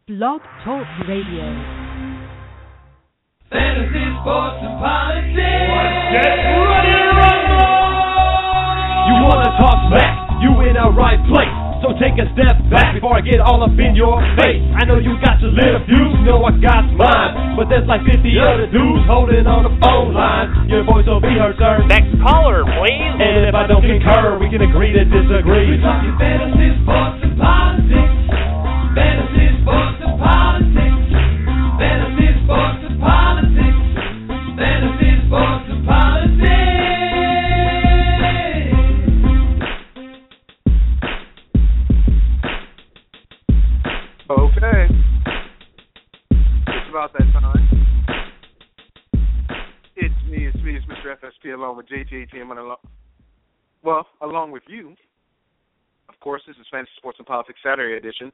Blog Talk Radio. Fantasy, sports, and politics. Get ready to rumble! You wanna talk smack? You in the right place. So take a step back before I get all up in your face. I know you got your little views, you know I got mine. But there's like 50 other dudes holding on the phone line. Your voice will be heard, sir. Next caller, please. And if I don't concur, we can agree to disagree. We're talking fantasy, sports, and politics. Fantasy, sports, and politics. Fantasy, sports, and politics. Fantasy, sports, and politics. Okay. It's about that time. It's me, it's Mr. FSP along with JTATM along with you. Of course, this is Fantasy Sports and Politics Saturday edition.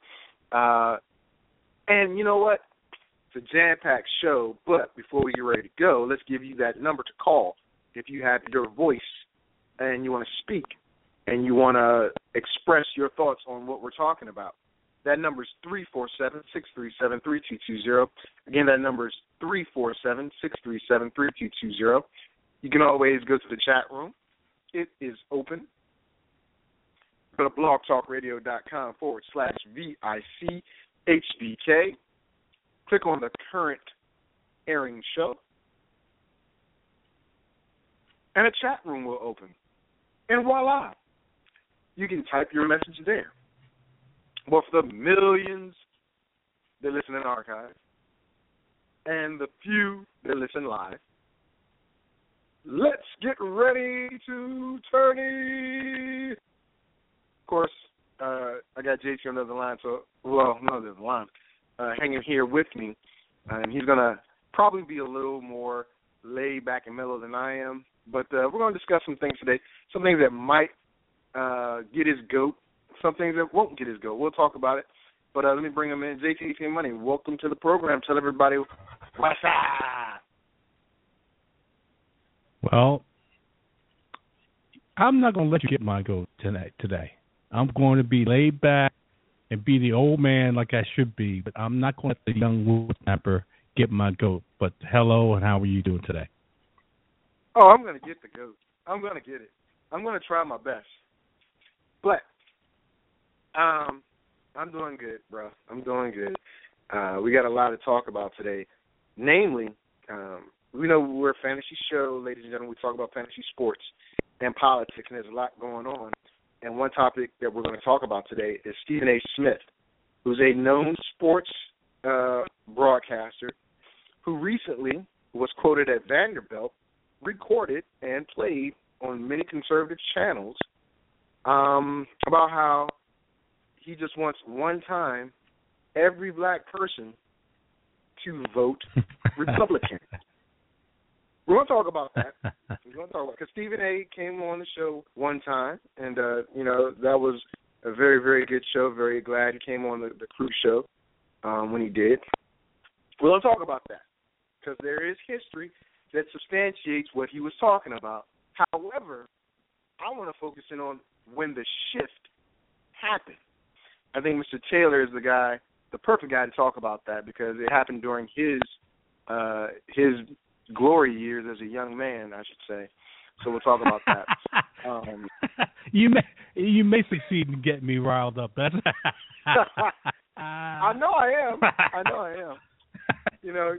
And you know what? It's a jam-packed show, but before we get ready to go, let's give you that number to call if you have your voice and you want to speak and you want to express your thoughts on what we're talking about. That number is 347-637-3220. Again, that number is 347-637-3220. You can always go to the chat room. It is open. Go to blogtalkradio.com/VICHBK. Click on the current airing show. And a chat room will open. And voila, you can type your message there. Well, for the millions that listen in archive and the few that listen live, let's get ready to tourney. Of course, I got JT on the other line, hanging here with me. And he's going to probably be a little more laid back and mellow than I am. But we're going to discuss some things today, some things that might get his goat. Some things that won't get his go. We'll talk about it. But let me bring him in. JT Money, welcome to the program. Tell everybody what's up. Well, I'm not going to let you get my goat today. I'm going to be laid back and be the old man like I should be, but I'm not going to let the young whippersnapper get my goat. But hello, and how are you doing today? Oh, I'm going to get the goat. I'm going to get it. I'm going to try my best. But I'm doing good, bro. I'm doing good. We got a lot to talk about today. Namely, we know we're a fantasy show, ladies and gentlemen. We talk about fantasy sports and politics, and there's a lot going on. And one topic that we're going to talk about today is Stephen A. Smith, who's a known sports broadcaster who recently was quoted at Vanderbilt, recorded, and played on many conservative channels about how he just wants one time every black person to vote Republican. We're going to talk about that. Because Stephen A. came on the show one time, and, that was a very, very good show. Very glad he came on the cruise show when he did. We're going to talk about that because there is history that substantiates what he was talking about. However, I want to focus in on when the shift happened. I think Mr. Taylor is the perfect guy to talk about that because it happened during his glory years as a young man, I should say. So we'll talk about that. You may succeed in getting me riled up. That's I know I am. You're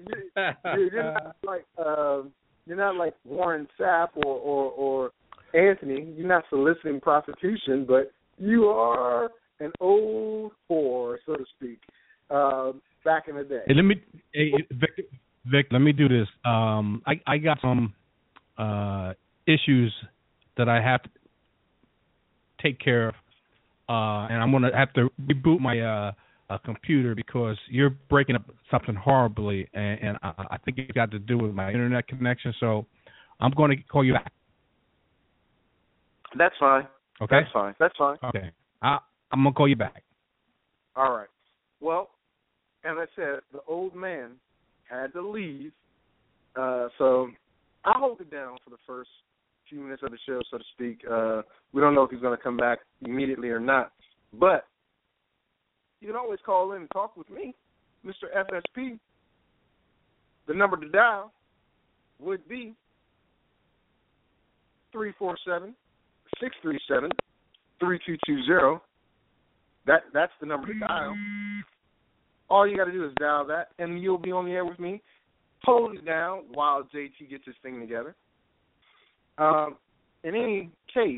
not like Warren Sapp or Anthony. You're not soliciting prostitution, but you are an old whore, so to speak, back in the day. Vic, let me do this. I got some issues that I have to take care of, and I'm going to have to reboot my computer because you're breaking up something horribly, and I think it got to do with my internet connection, so I'm going to call you back. That's fine. Okay? That's fine. Okay. I'm going to call you back. All right. Well, as I said, the old man had to leave, so I'll hold it down for the first few minutes of the show, so to speak. We don't know if he's going to come back immediately or not, but you can always call in and talk with me. Mr. FSP, the number to dial would be 347-637-3220. That's the number to dial. All you got to do is dial that, and you'll be on the air with me. Hold it down while JT gets his thing together. In any case,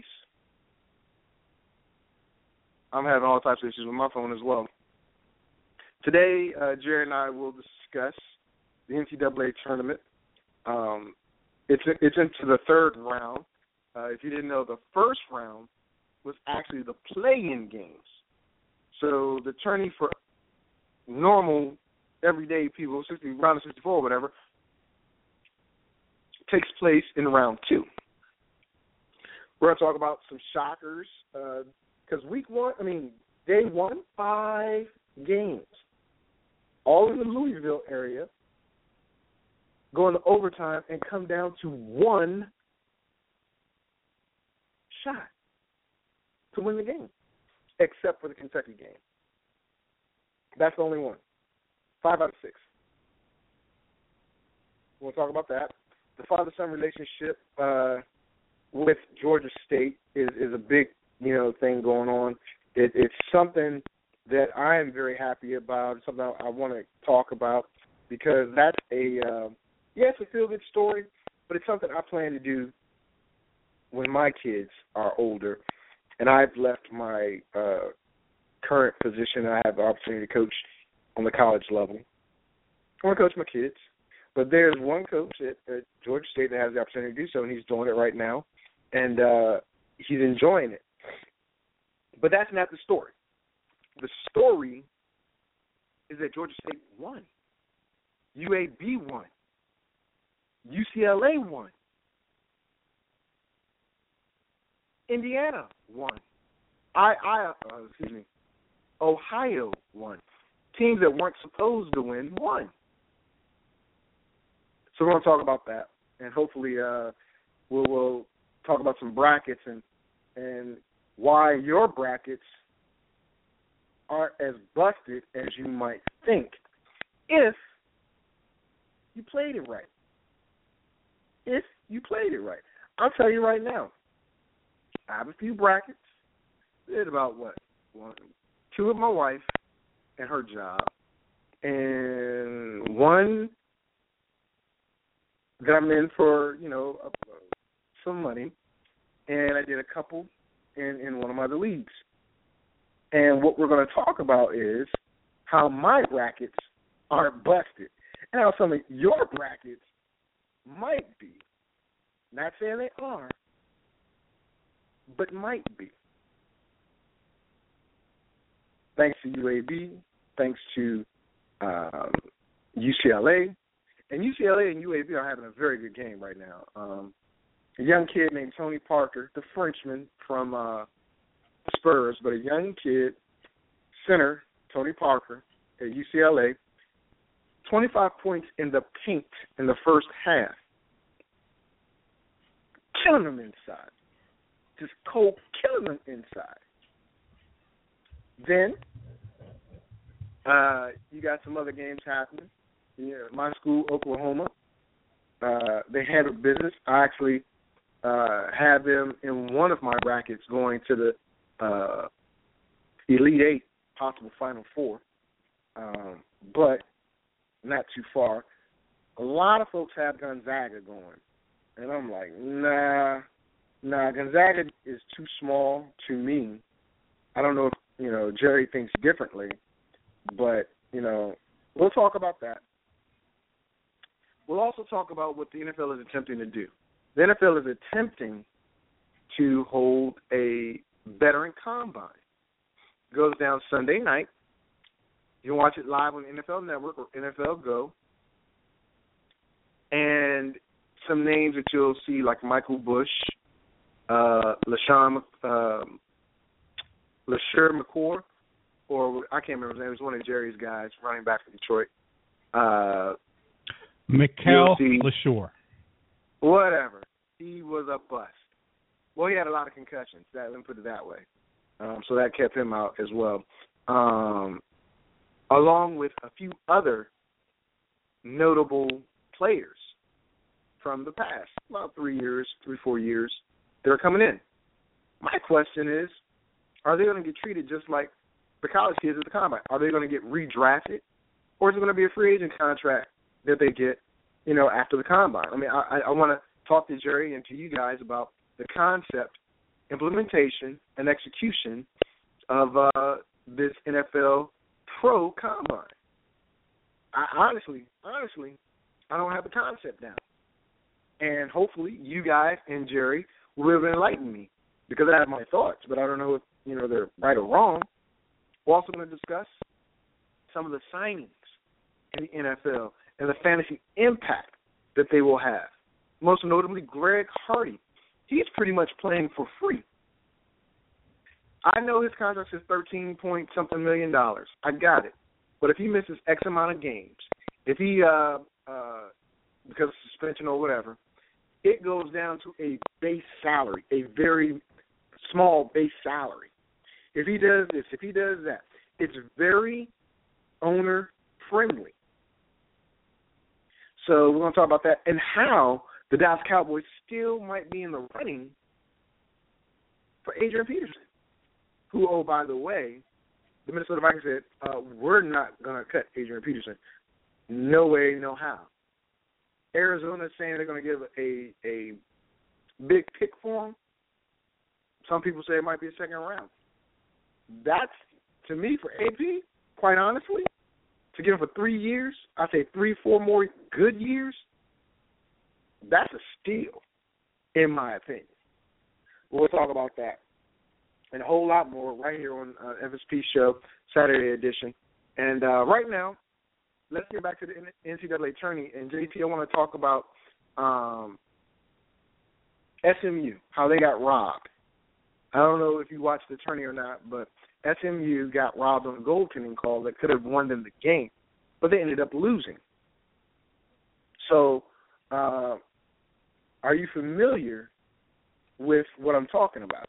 I'm having all types of issues with my phone as well. Today, Jerry and I will discuss the NCAA tournament. It's into the third round. If you didn't know, the first round was actually the play-in games. So the tourney for normal, everyday people, round of 64 or whatever, takes place in round 2. We're going to talk about some shockers because day 1, 5 games, all in the Louisville area, going to overtime and come down to one shot to win the game, except for the Kentucky game. That's the only one. 5 out of 6. We'll talk about that. The father-son relationship with Georgia State is a big, thing going on. It's something that I am very happy about. It's something I want to talk about because that's it's a feel-good story, but it's something I plan to do when my kids are older. And I've left my current position. I have the opportunity to coach on the college level. I want to coach my kids. But there's one coach at Georgia State that has the opportunity to do so, and he's doing it right now. And he's enjoying it. But that's not the story. The story is that Georgia State won. UAB won. UCLA won. Indiana won. Ohio won. Teams that weren't supposed to win won. So we're going to talk about that, and hopefully we'll talk about some brackets and why your brackets aren't as busted as you might think if you played it right. If you played it right. I'll tell you right now, I have a few brackets. Did about two with my wife and her job, and one that I'm in for, some money, and I did a couple in one of my other leagues. And what we're going to talk about is how my brackets aren't busted, and how some of your brackets might be. Not saying they are, but might be. Thanks to UAB, thanks to UCLA. And UCLA and UAB are having a very good game right now. A young kid named Tony Parker, the Frenchman from Spurs, but a young kid, center, Tony Parker at UCLA, 25 points in the paint in the first half. Killing them inside. Just cold killing them inside. Then you got some other games happening. My school, Oklahoma, they handled business. I actually had them in one of my brackets going to the Elite Eight, possible Final Four, but not too far. A lot of folks have Gonzaga going, and I'm like, nah, Gonzaga is too small to me. I don't know if, Jerry thinks differently, but, we'll talk about that. We'll also talk about what the NFL is attempting to do. The NFL is attempting to hold a veteran combine. It goes down Sunday night. You can watch it live on NFL Network or NFL Go. And some names that you'll see, like Michael Bush, LaShawn McCoy, or I can't remember his name. It was one of Jerry's guys, running back for Detroit. Mikel LaShore. Whatever. He was a bust. Well, he had a lot of concussions. Let me put it that way. So that kept him out as well. along with a few other notable players from the past, about 3, 4 years, that are coming in. My question is, are they going to get treated just like the college kids at the combine? Are they going to get redrafted, or is it going to be a free agent contract that they get, after the combine? I mean, I want to talk to Jerry and to you guys about the concept, implementation, and execution of this NFL Pro Combine. Honestly, I don't have the concept down. And hopefully you guys and Jerry will be able to enlighten me, because I have my thoughts, but I don't know if they're right or wrong. We're also going to discuss some of the signings in the NFL and the fantasy impact that they will have. Most notably, Greg Hardy. He's pretty much playing for free. I know his contract is $13-point-something million. I got it. But if he misses X amount of games, if he, because of suspension or whatever, it goes down to a base salary, a very small base salary. If he does this, if he does that, it's very owner-friendly. So we're going to talk about that and how the Dallas Cowboys still might be in the running for Adrian Peterson, who, oh, by the way, the Minnesota Vikings said, we're not going to cut Adrian Peterson. No way, no how. Arizona is saying they're going to give a big pick for him. Some people say it might be a second round. That's, to me, for AP, quite honestly, to get him for 3 years, I say 3-4 more good years, that's a steal, in my opinion. We'll talk about that and a whole lot more right here on FSP Show, Saturday edition. And right now, let's get back to the NCAA tourney. And, JT, I want to talk about SMU, how they got robbed. I don't know if you watched the tourney or not, but SMU got robbed on a goaltending call that could have won them the game, but they ended up losing. So are you familiar with what I'm talking about?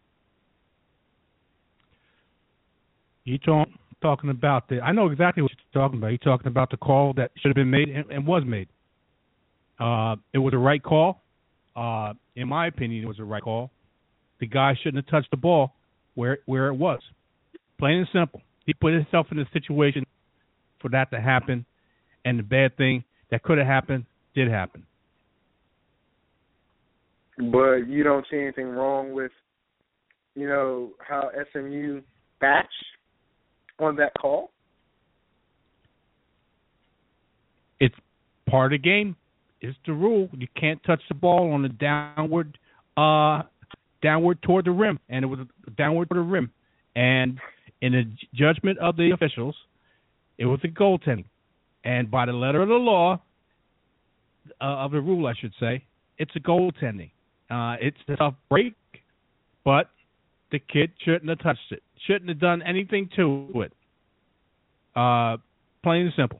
Talking about I know exactly what you're talking about. You're talking about the call that should have been made and was made. It was a right call. In my opinion, it was a right call. The guy shouldn't have touched the ball where it was. Plain and simple. He put himself in a situation for that to happen, and the bad thing that could have happened did happen. But you don't see anything wrong with, how SMU batched on that call? It's part of the game. It's the rule. You can't touch the ball on the downward toward the rim, and it was downward toward the rim. And in the judgment of the officials, it was a goaltending. And by the letter of the law, of the rule, I should say, it's a goaltending. It's a tough break, but the kid shouldn't have touched it. Shouldn't have done anything to it. Plain and simple.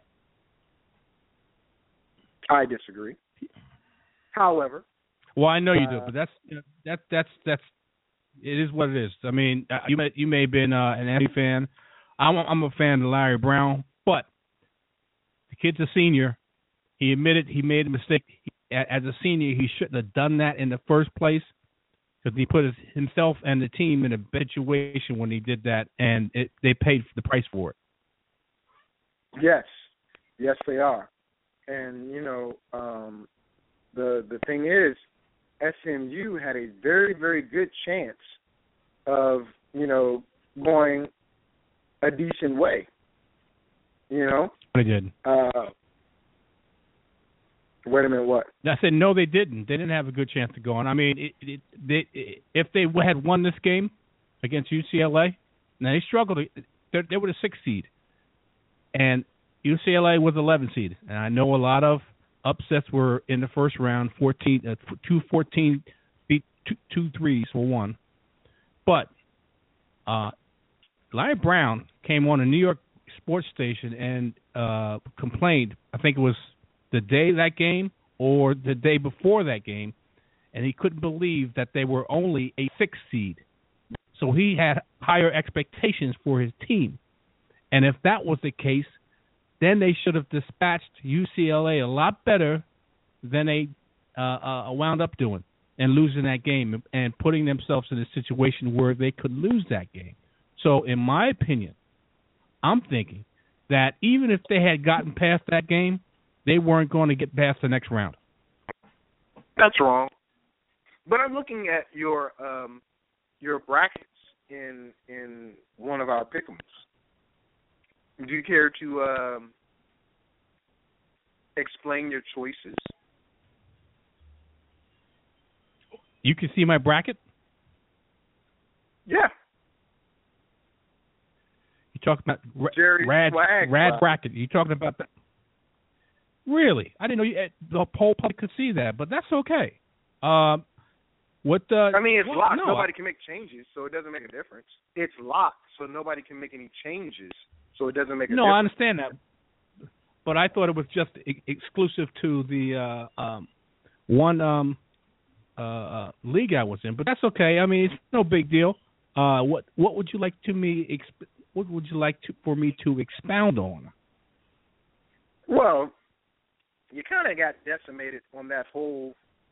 I disagree. However, well, I know you do, but that's it is what it is. I mean, you may have been an MD fan. I'm a fan of Larry Brown, but the kid's a senior. He admitted he made a mistake. As a senior, he shouldn't have done that in the first place, because he put himself and the team in a bad situation when he did that, and they paid the price for it. Yes, they are. And the thing is, SMU had a very, very good chance of going a decent way. They did. Wait a minute, what? I said no, they didn't. They didn't have a good chance to go on. I mean, if they had won this game against UCLA, now they struggled. They were the 6th seed, and UCLA was 11th seed. And I know a lot of upsets were in the first round. 2-14 beat 2-3 for one. But Larry Brown came on a New York sports station and complained. I think it was the day of that game or the day before that game, and he couldn't believe that they were only a 6th seed. So he had higher expectations for his team. And if that was the case, then they should have dispatched UCLA a lot better than they wound up doing and losing that game and putting themselves in a situation where they could lose that game. So in my opinion, I'm thinking that even if they had gotten past that game, they weren't going to get past the next round. That's wrong. But I'm looking at your brackets in one of our pick'ems. Do you care to explain your choices? You can see my bracket? Yeah. You talking about Jerry Rad Swag bracket? You talking about that? Really? I didn't know the whole public could see that, but that's okay. I mean, it's locked. Nobody can make changes, so it doesn't make a difference. It's locked, so nobody can make any changes, so it doesn't make a difference. No, I understand that. But I thought it was just exclusive to the one league I was in. But that's okay. I mean, it's no big deal. What would you like for me to expound on? Well, you kind of got decimated on that whole.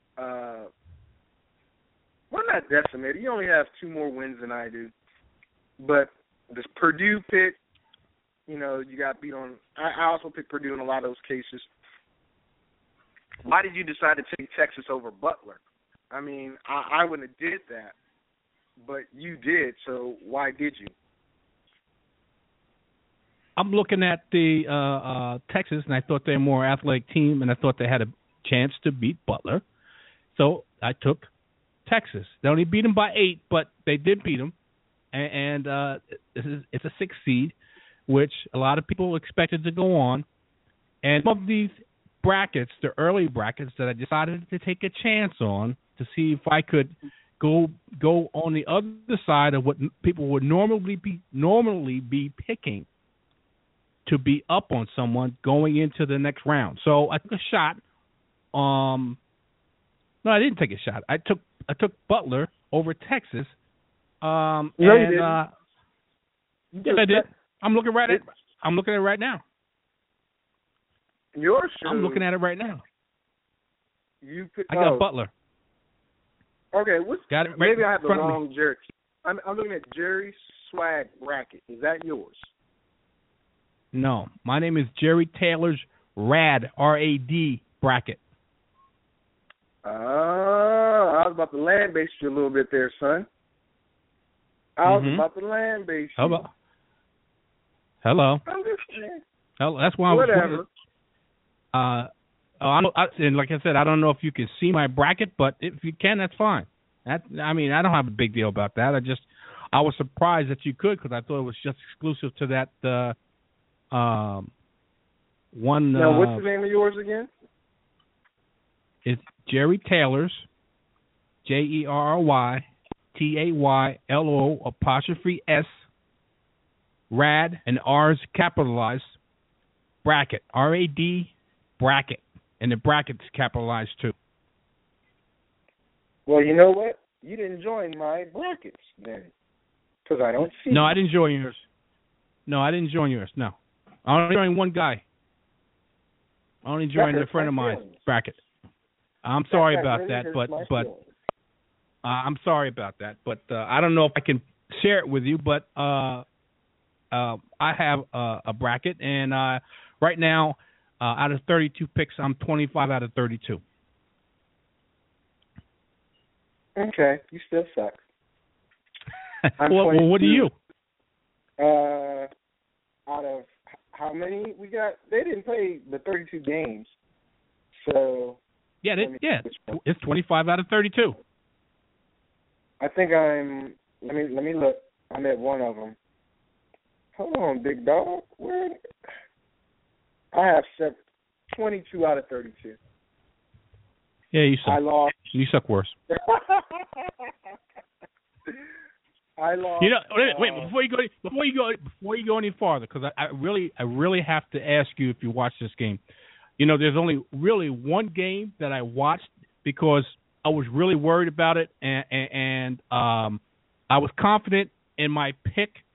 Well, not decimated. You only have 2 more wins than I do. But this Purdue pick, you got beat on. I also picked Purdue in a lot of those cases. Why did you decide to take Texas over Butler? I mean, I wouldn't have did that, but you did. So why did you? I'm looking at the Texas, and I thought they were a more athletic team, and I thought they had a chance to beat Butler. So I took Texas. They only beat them by 8, but they did beat them, and it's a 6 seed, which a lot of people expected to go on. And some of these brackets, the early brackets that I decided to take a chance on to see if I could go on the other side of what people would normally be picking to be up on someone going into the next round. So I took a shot. No, I didn't take a shot. I took Butler over Texas. No, you didn't. Yes, I did. I'm looking at it right now. Yours? I'm looking at it right now. I got Butler. Okay, got it right maybe I have the front wrong Jerry. I'm looking at Jerry Swag bracket. Is that yours? No, my name is Jerry Taylor's RAD, R-A-D bracket. I was about to land base you a little bit there, son. I was about to land base you. Hello. I'm just saying. That's why Whatever. And like I said, I don't know if you can see my bracket, but if you can, that's fine. I don't have a big deal about that. I was surprised that you could because I thought it was just exclusive to that one. Now, what's the name of yours again? It's Jerry Taylor's, JERRYTAYLO''S, RAD, and R's capitalized, bracket, RAD, bracket, and the bracket's capitalized too. Well, you know what? You didn't join my brackets then, because I don't see. No, I didn't join yours. No. I only joined one guy. I only joined a friend of mine's bracket. I'm sorry about that, but I'm sorry about that, but I don't know if I can share it with you. But I have a bracket, and right now, out of 32 picks, I'm 25 out of 32. Okay, you still suck. Well, what do you? Out of how many we got? They didn't play the 32 games, so. Yeah, it's 25 out of 32. I think I'm. Let me look. I'm at one of them. Hold on, big dog. Where? I have 22 out of 32. Yeah, you suck. I lost. You suck worse. I lost. Wait, before you go any farther, because I really have to ask you if you watch this game. There's only really one game that I watched because I was really worried about it, and I was confident in my pick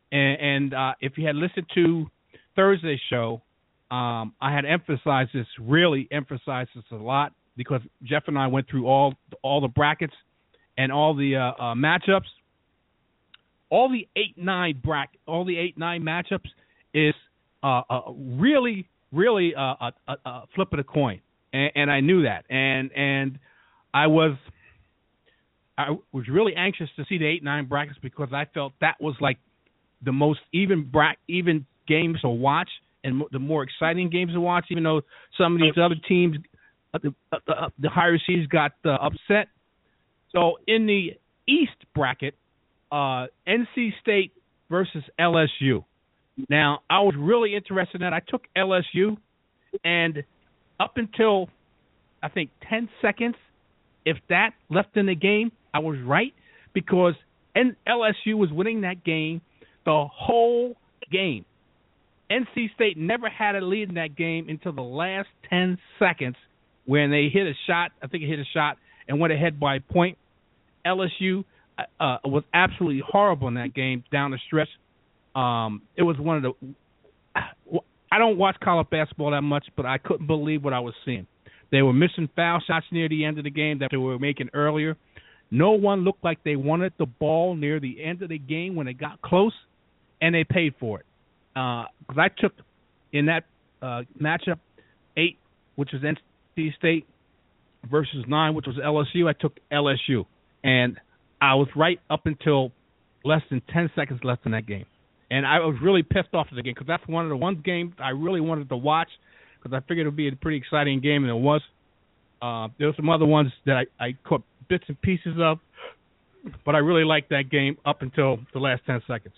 And if you had listened to Thursday's show, I had really emphasized this a lot, because Jeff and I went through all the brackets and all the matchups. All the 8-9 matchups is really a flip of the coin, and I knew that, and I was really anxious to see the 8-9 brackets, because I felt that was like the most even games to watch and the more exciting games to watch, even though some of these other teams, the higher seeds, got upset. So in the East bracket, NC State versus LSU. Now, I was really interested in that. I took LSU, and up until, I think, 10 seconds, if that, left in the game, I was right, because LSU was winning that game the whole game. NC State never had a lead in that game until the last 10 seconds when they hit a shot. I think it hit a shot and went ahead by a point. LSU was absolutely horrible in that game down the stretch. It was one of the – I don't watch college basketball that much, but I couldn't believe what I was seeing. They were missing foul shots near the end of the game that they were making earlier. No one looked like they wanted the ball near the end of the game when it got close, and they paid for it. Because I took, in that matchup, 8, which was NC State, versus 9, which was LSU. I took LSU. And I was right up until less than 10 seconds left in that game. And I was really pissed off at the game, because that's one of the one games I really wanted to watch, because I figured it would be a pretty exciting game, and it was. There were some other ones that I caught bits and pieces of, but I really liked that game up until the last 10 seconds.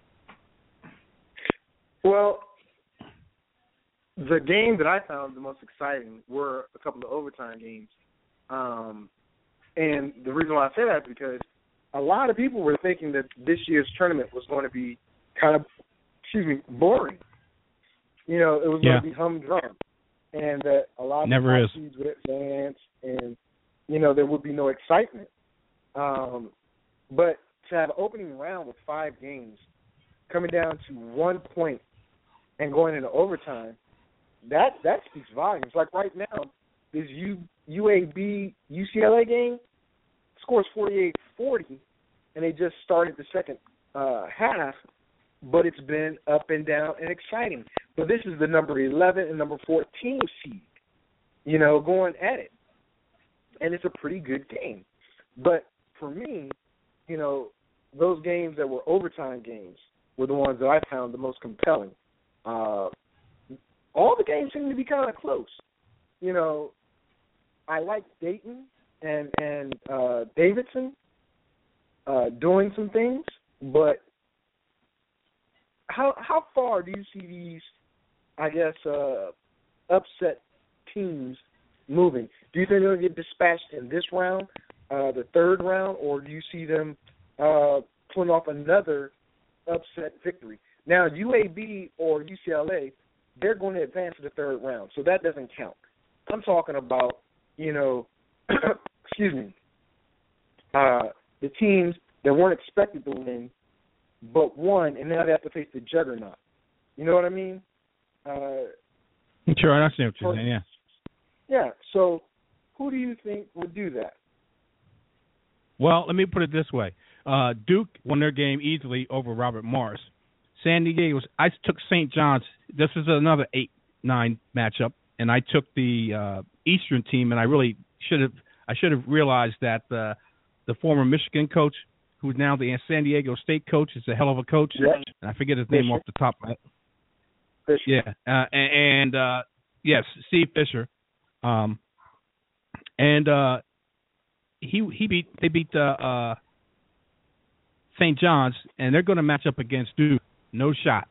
Well, the game that I found the most exciting were a couple of overtime games. And the reason why I say that is because a lot of people were thinking that this year's tournament was going to be kind of, boring. You know, it was going to be humdrum. And that a lot of teams would advance, and, you know, there would be no excitement. But to have an opening round with 5 games coming down to 1 point and going into overtime, that speaks volumes. Like right now, this UAB UCLA game scores 48-40, and they just started the second half, but it's been up and down and exciting. But this is the number 11 and number 14 seed, you know, going at it. And it's a pretty good game. But for me, you know, those games that were overtime games were the ones that I found the most compelling. All the games seem to be kind of close. You know, I like Dayton and Davidson doing some things, but how far do you see these, I guess, upset teams moving? Do you think they'll get dispatched in this round, the third round, or do you see them pulling off another upset victory? Now, UAB or UCLA, they're going to advance to the third round, so that doesn't count. I'm talking about, you know, the teams that weren't expected to win but won, and now they have to face the juggernaut. You know what I mean? Sure, I understand what you're saying, yeah. Yeah, so who do you think would do that? Well, let me put it this way. Duke won their game easily over Robert Morris. San Diego, I took St. John's. This is another 8-9 matchup, and I took the Eastern team, and I should have realized that the former Michigan coach, who's now the San Diego State coach, is a hell of a coach. Yes. And I forget his name off the top of my head. Fisher. Yeah, yes, Steve Fisher. They beat St. John's, and they're going to match up against Duke. No shot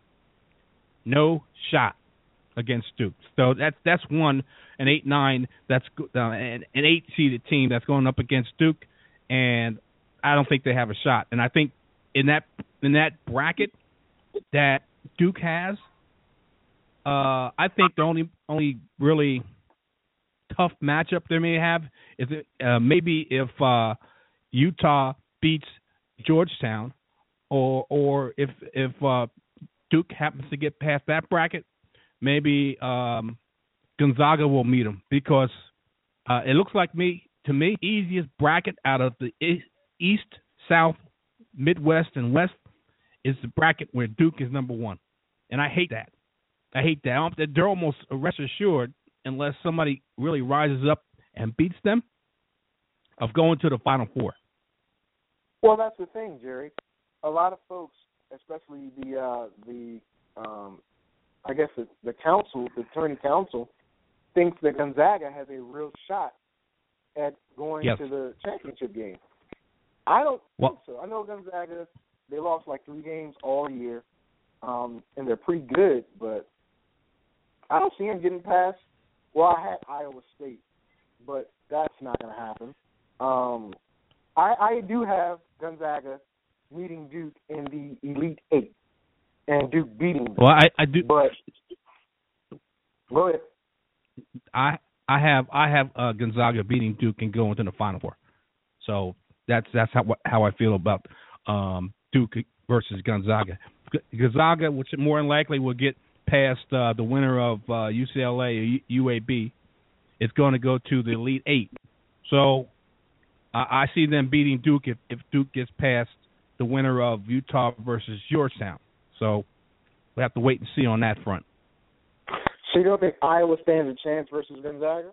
against Duke. So that's one, an 8-9. That's an 8-seeded team that's going up against Duke, and I don't think they have a shot. And I think in that bracket that Duke has, I think the only really tough matchup they may have is maybe if Utah beats Georgetown, or if Duke happens to get past that bracket, maybe Gonzaga will meet them, because it looks like to me, easiest bracket out of the East, South, Midwest, and West is the bracket where Duke is number one. And I hate that. They're almost rest assured, unless somebody really rises up and beats them, of going to the Final Four. Well, that's the thing, Jerry. A lot of folks, especially the council, the attorney council, thinks that Gonzaga has a real shot at going to the championship game. I don't think so. I know Gonzaga, they lost like 3 games all year, and they're pretty good, but I don't see them getting past. Well, I had Iowa State, but that's not going to happen. I do have Gonzaga meeting Duke in the Elite Eight, and Duke beating them. Well, I do. But go ahead. I have Gonzaga beating Duke and going to the Final Four. So that's how I feel about Duke versus Gonzaga. Gonzaga, which more than likely will get past the winner of UCLA or UAB, is going to go to the Elite Eight. So I see them beating Duke if Duke gets past the winner of Utah versus Georgetown. So we have to wait and see on that front. So you don't think Iowa stands a chance versus Gonzaga?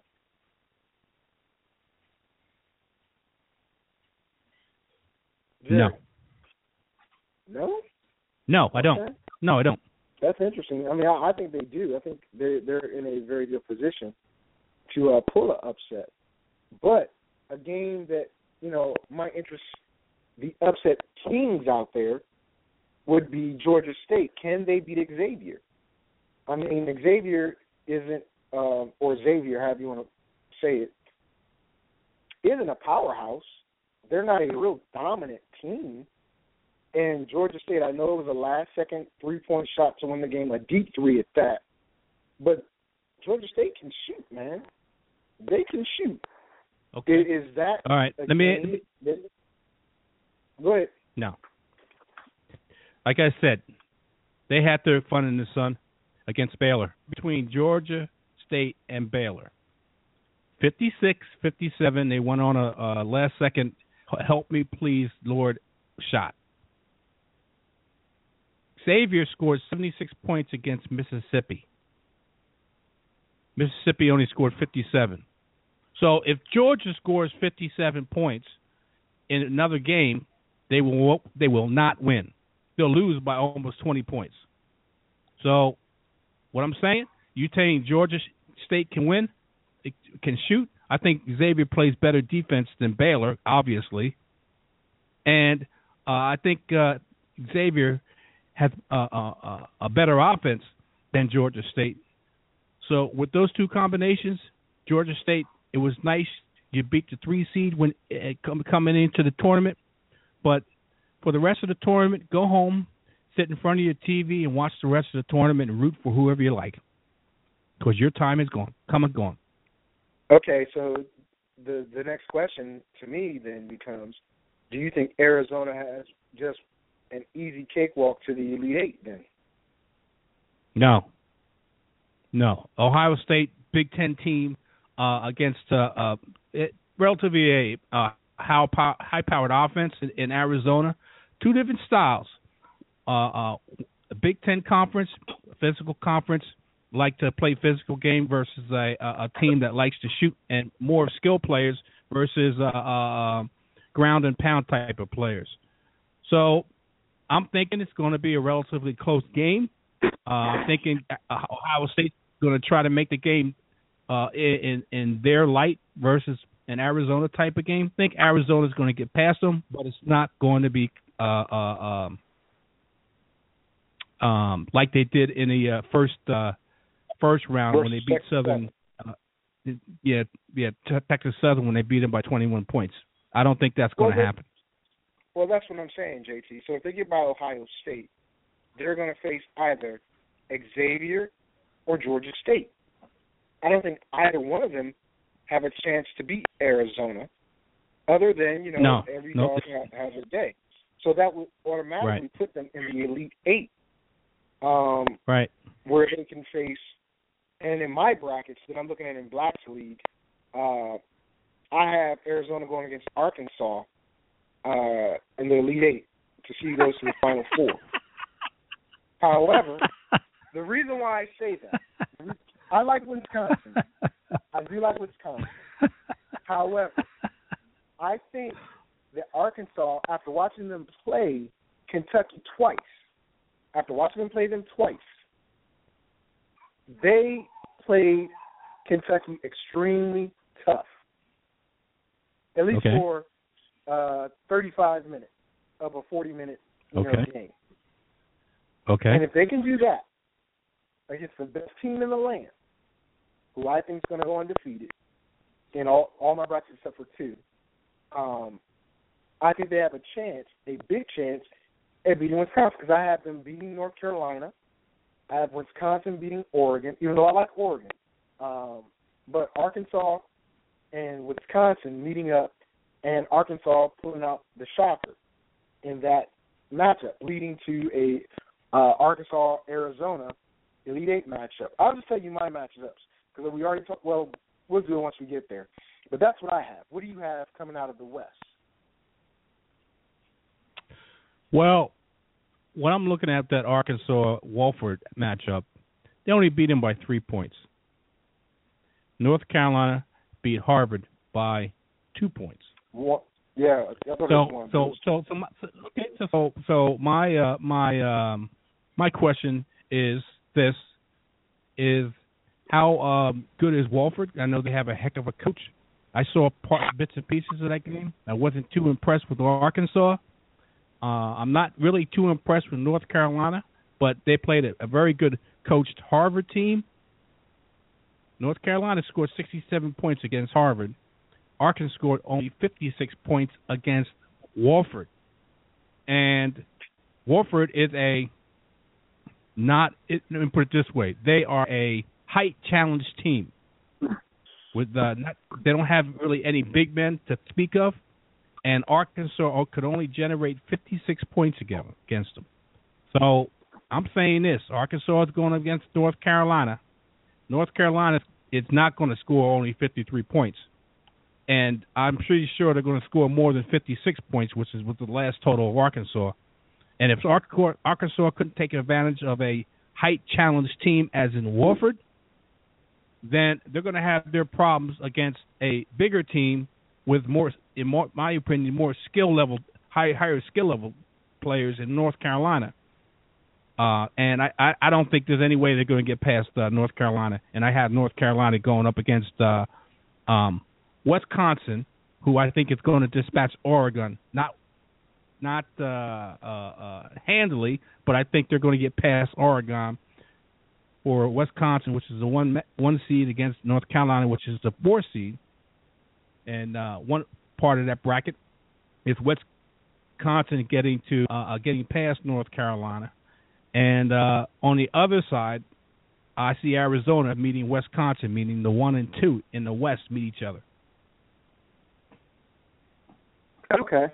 No. No? No, I don't. Okay. No, I don't. That's interesting. I mean, I think they do. I think they're in a very good position to pull an upset. But a game that, might interest the upset kings out there would be Georgia State. Can they beat Xavier? I mean, Xavier isn't, or Xavier, however you want to say it, isn't a powerhouse. They're not a real dominant team. And Georgia State, I know it was a last-second three-point shot to win the game, a deep three at that. But Georgia State can shoot, man. They can shoot. Okay. Is that all right? Let me. Go ahead. No. Like I said, they had their fun in the sun against Baylor. Between Georgia State and Baylor, 56-57, they went on a last-second help me please, Lord shot. Xavier scored 76 points against Mississippi. Mississippi only scored 57. So if Georgia scores 57 points in another game, they will not win. They'll lose by almost 20 points. So what I'm saying, you saying Georgia State can win, it can shoot. I think Xavier plays better defense than Baylor, obviously. And I think Xavier has a better offense than Georgia State. So with those two combinations, Georgia State, it was nice. You beat the 3 seed when coming into the tournament. But for the rest of the tournament, go home, sit in front of your TV, and watch the rest of the tournament and root for whoever you like. Because your time is gone. Come and gone. Okay, so the next question to me then becomes, do you think Arizona has just an easy cakewalk to the Elite Eight then? No. Ohio State, Big Ten team against relatively a high-powered offense in Arizona. Two different styles. A Big Ten conference, physical conference, like to play physical game versus a team that likes to shoot and more skill players versus ground and pound type of players. So I'm thinking it's going to be a relatively close game. I'm thinking Ohio State's going to try to make the game in their light versus an Arizona type of game. I think Arizona's going to get past them, but it's not going to be like they did in the first round when they beat Southern. Texas Southern when they beat them by 21 points. I don't think that's going to happen. Well, that's what I'm saying, JT. So if they get by Ohio State, they're going to face either Xavier or Georgia State. I don't think either one of them have a chance to beat Arizona, other than, every dog has a day. So that would automatically Right. put them in the Elite Eight, Right. where they can face. And in my brackets that I'm looking at in Black's League, I have Arizona going against Arkansas in the Elite Eight to see who goes to the Final Four. However, the reason why I say that, I like Wisconsin. I do like Wisconsin. However, I think that Arkansas, after watching them play Kentucky twice, they played Kentucky extremely tough, at least Okay. for 35 minutes of a 40-minute Okay. game. Okay. And if they can do that against the best team in the land, who I think is going to go undefeated in all my brackets except for two, I think they have a chance, a big chance, at beating Wisconsin, because I have them beating North Carolina. I have Wisconsin beating Oregon, even though I like Oregon. But Arkansas and Wisconsin meeting up, and Arkansas pulling out the shocker in that matchup, leading to a Arkansas-Arizona Elite Eight matchup. I'll just tell you my matchups, because we already talked. Well, we'll do it once we get there. But that's what I have. What do you have coming out of the West? Well, when I'm looking at that Arkansas-Wofford matchup, they only beat him by 3 points. North Carolina beat Harvard by 2 points. What? Yeah. I thought it was one. So my question is this: is how good is Wofford? I know they have a heck of a coach. I saw bits and pieces of that game. I wasn't too impressed with Arkansas. I'm not really too impressed with North Carolina, but they played a very good coached Harvard team. North Carolina scored 67 points against Harvard. Arkansas scored only 56 points against Wofford. And Wofford is let me put it this way, they are a height challenged team. With they don't have really any big men to speak of, and Arkansas could only generate 56 points against them. So I'm saying this: Arkansas is going against North Carolina. North Carolina is not going to score only 53 points, and I'm pretty sure they're going to score more than 56 points, which is with the last total of Arkansas. And if Arkansas couldn't take advantage of a height challenged team, as in Wofford, then they're going to have their problems against a bigger team with my opinion, more skill level, higher skill level players in North Carolina. And I don't think there's any way they're going to get past North Carolina. And I have North Carolina going up against Wisconsin, who I think is going to dispatch Oregon, not handily, but I think they're going to get past Oregon. For Wisconsin, which is the one seed, against North Carolina, which is the 4 seed. And one part of that bracket is Wisconsin getting past North Carolina. And on the other side, I see Arizona meeting Wisconsin, meaning the 1 and 2 in the West meet each other. Okay.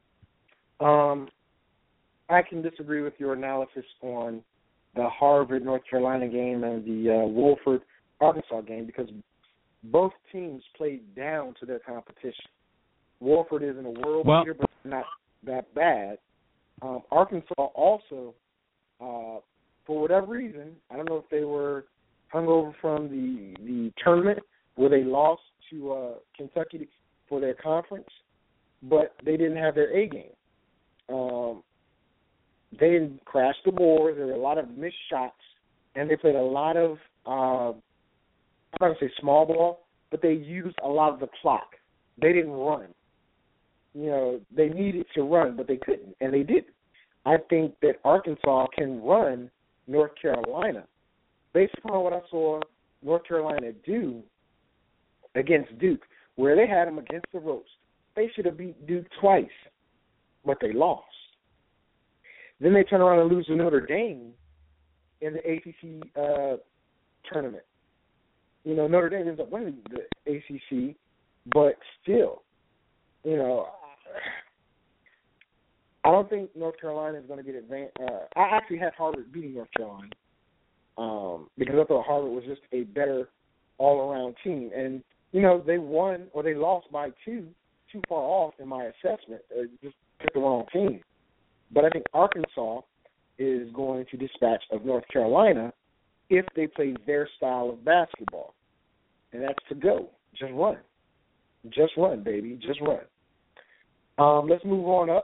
I can disagree with your analysis on the Harvard North Carolina game and the Wofford Arkansas game, because both teams played down to their competition. Wofford isn't a world beater, but not that bad. Arkansas also, for whatever reason, I don't know if they were hungover from the tournament where they lost to Kentucky for their conference, but they didn't have their A game. They didn't crash the boards. There were a lot of missed shots, and they played a lot of, I'm not going to say small ball, but they used a lot of the clock. They didn't run. They needed to run, but they couldn't, and they didn't. I think that Arkansas can run North Carolina. Based upon what I saw North Carolina do against Duke, where they had them against the ropes, they should have beat Duke twice, but they lost. Then they turn around and lose to Notre Dame in the ACC tournament. Notre Dame ends up winning the ACC, but still, I don't think North Carolina is going to get advanced. I actually had Harvard beating North Carolina because I thought Harvard was just a better all-around team. And, they won or they lost by too far off in my assessment. Just picked the wrong team. But I think Arkansas is going to dispatch of North Carolina if they play their style of basketball. And that's to go. Just run. Just run, baby. Just run. Let's move on up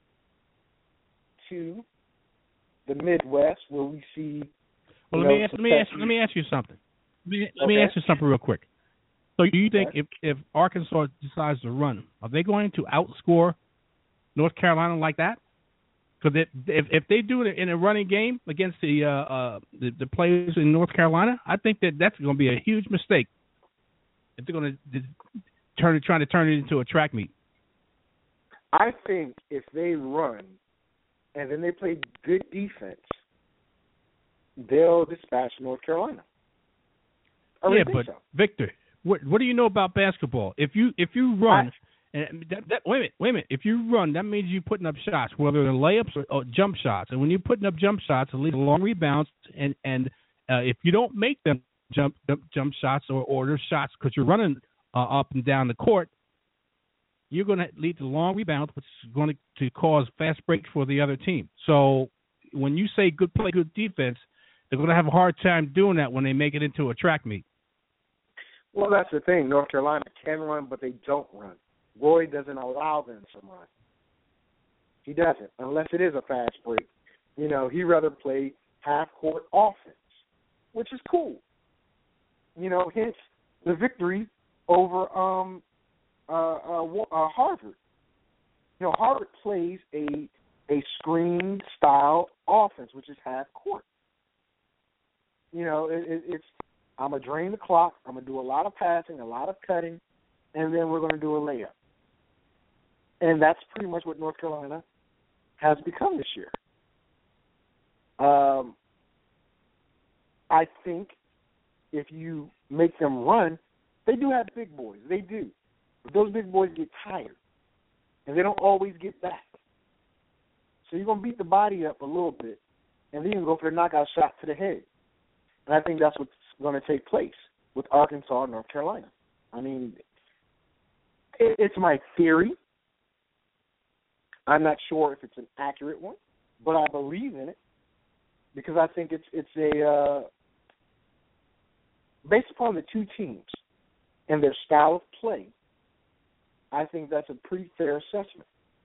to the Midwest where we see. Well, let me ask you something. Let me ask you something real quick. So, do you think if Arkansas decides to run, are they going to outscore North Carolina like that? Because if they do it in a running game against the players in North Carolina, I think that's going to be a huge mistake. If they're going to trying to turn it into a track meet. I think if they run and then they play good defense, they'll dispatch North Carolina. Yeah, but so. Victor, what do you know about basketball? If you run, wait a minute. If you run, that means you're putting up shots, whether they're layups or jump shots. And when you're putting up jump shots, it leads to long rebounds. And if you don't make them jump shots or their shots because you're running up and down the court, you're going to lead to long rebounds, which is going to cause fast breaks for the other team. So when you say good play, good defense, they're going to have a hard time doing that when they make it into a track meet. Well, that's the thing. North Carolina can run, but they don't run. Roy doesn't allow them to run. He doesn't, unless it is a fast break. He'd rather play half-court offense, which is cool. Hence the victory over Harvard. Harvard plays a screen-style offense, which is half-court. It's I'm going to drain the clock, I'm going to do a lot of passing, a lot of cutting, and then we're going to do a layup. And that's pretty much what North Carolina has become this year. I think if you make them run, they do have big boys. They do. But those big boys get tired, and they don't always get back. So you're going to beat the body up a little bit, and then you can go for a knockout shot to the head. And I think that's what's going to take place with Arkansas and North Carolina. I mean, it's my theory. I'm not sure if it's an accurate one, but I believe in it because I think it's a based upon the two teams and their style of play. I think that's a pretty fair assessment.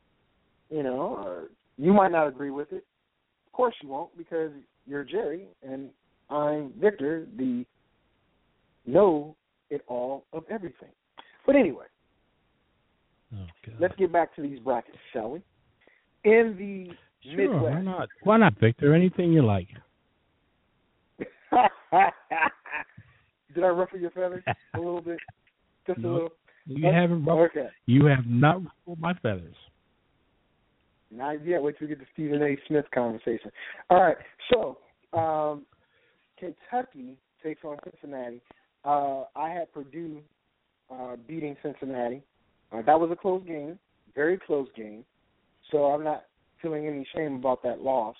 You might not agree with it. Of course you won't because you're Jerry and I'm Victor, the know-it-all of everything. But anyway, let's get back to these brackets, shall we? In the Midwest. Why not? Why not, Victor? Anything you like. Did I ruffle your feathers a little bit? Just a little? You haven't ruffled. Okay. You have not ruffled my feathers. Not yet. Wait till we get the Stephen A. Smith conversation. All right. So, Kentucky takes on Cincinnati. I had Purdue beating Cincinnati. That was a close game, very close game. So I'm not feeling any shame about that loss.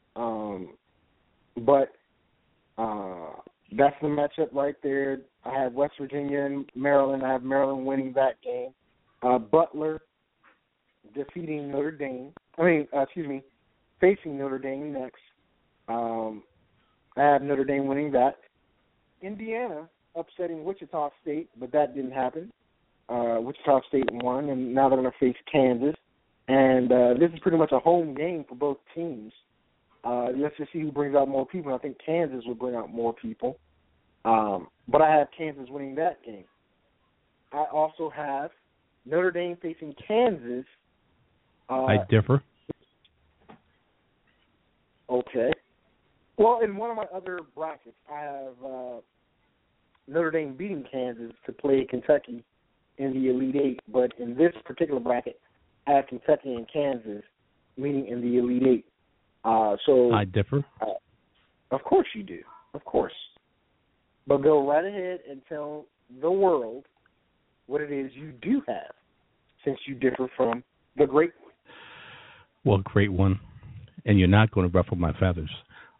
But that's the matchup right there. I have West Virginia and Maryland. I have Maryland winning that game. Butler defeating Notre Dame. Facing Notre Dame next. I have Notre Dame winning that. Indiana upsetting Wichita State, but that didn't happen. Wichita State won, and now they're going to face Kansas. And this is pretty much a home game for both teams. Let's just see who brings out more people. I think Kansas will bring out more people. But I have Kansas winning that game. I also have Notre Dame facing Kansas. I differ. Okay. Well, in one of my other brackets, I have Notre Dame beating Kansas to play Kentucky in the Elite Eight. But in this particular bracket, I have Kentucky and Kansas meeting in the Elite Eight. So I differ. Of course you do. Of course. But go right ahead and tell the world what it is you do have, since you differ from the great one. Well, great one. And you're not going to ruffle my feathers.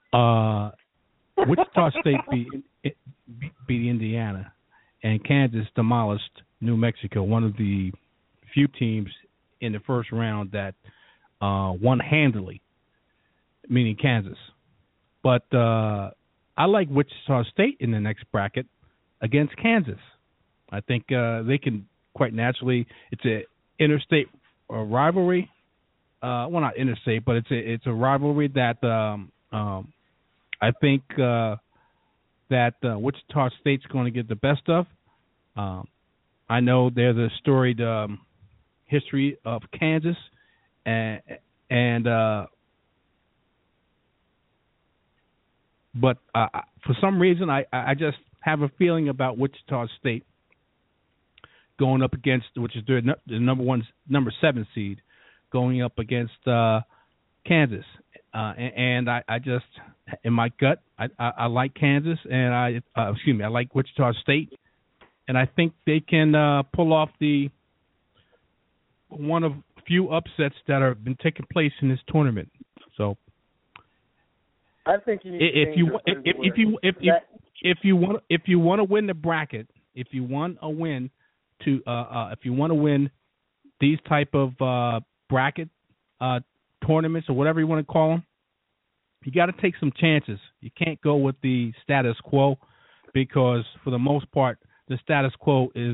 Wichita State beat Indiana, and Kansas demolished New Mexico, one of the few teams in the first round that won handily, meaning Kansas. But I like Wichita State in the next bracket against Kansas. I think they can quite naturally. It's an interstate rivalry. Well, not interstate, but it's a rivalry that I think that Wichita State's going to get the best of. I know there's a storied history of Kansas, and but for some reason I just have a feeling about Wichita State going up against, which is the number 7 seed, going up against Kansas, and I just, in my gut, I like Kansas, and I like Wichita State, and I think they can pull off the one of few upsets that have been taking place in this tournament. So, I think you need if you want to win the bracket, if you want to win these type of bracket tournaments or whatever you want to call them, you got to take some chances. You can't go with the status quo, because for the most part, the status quo is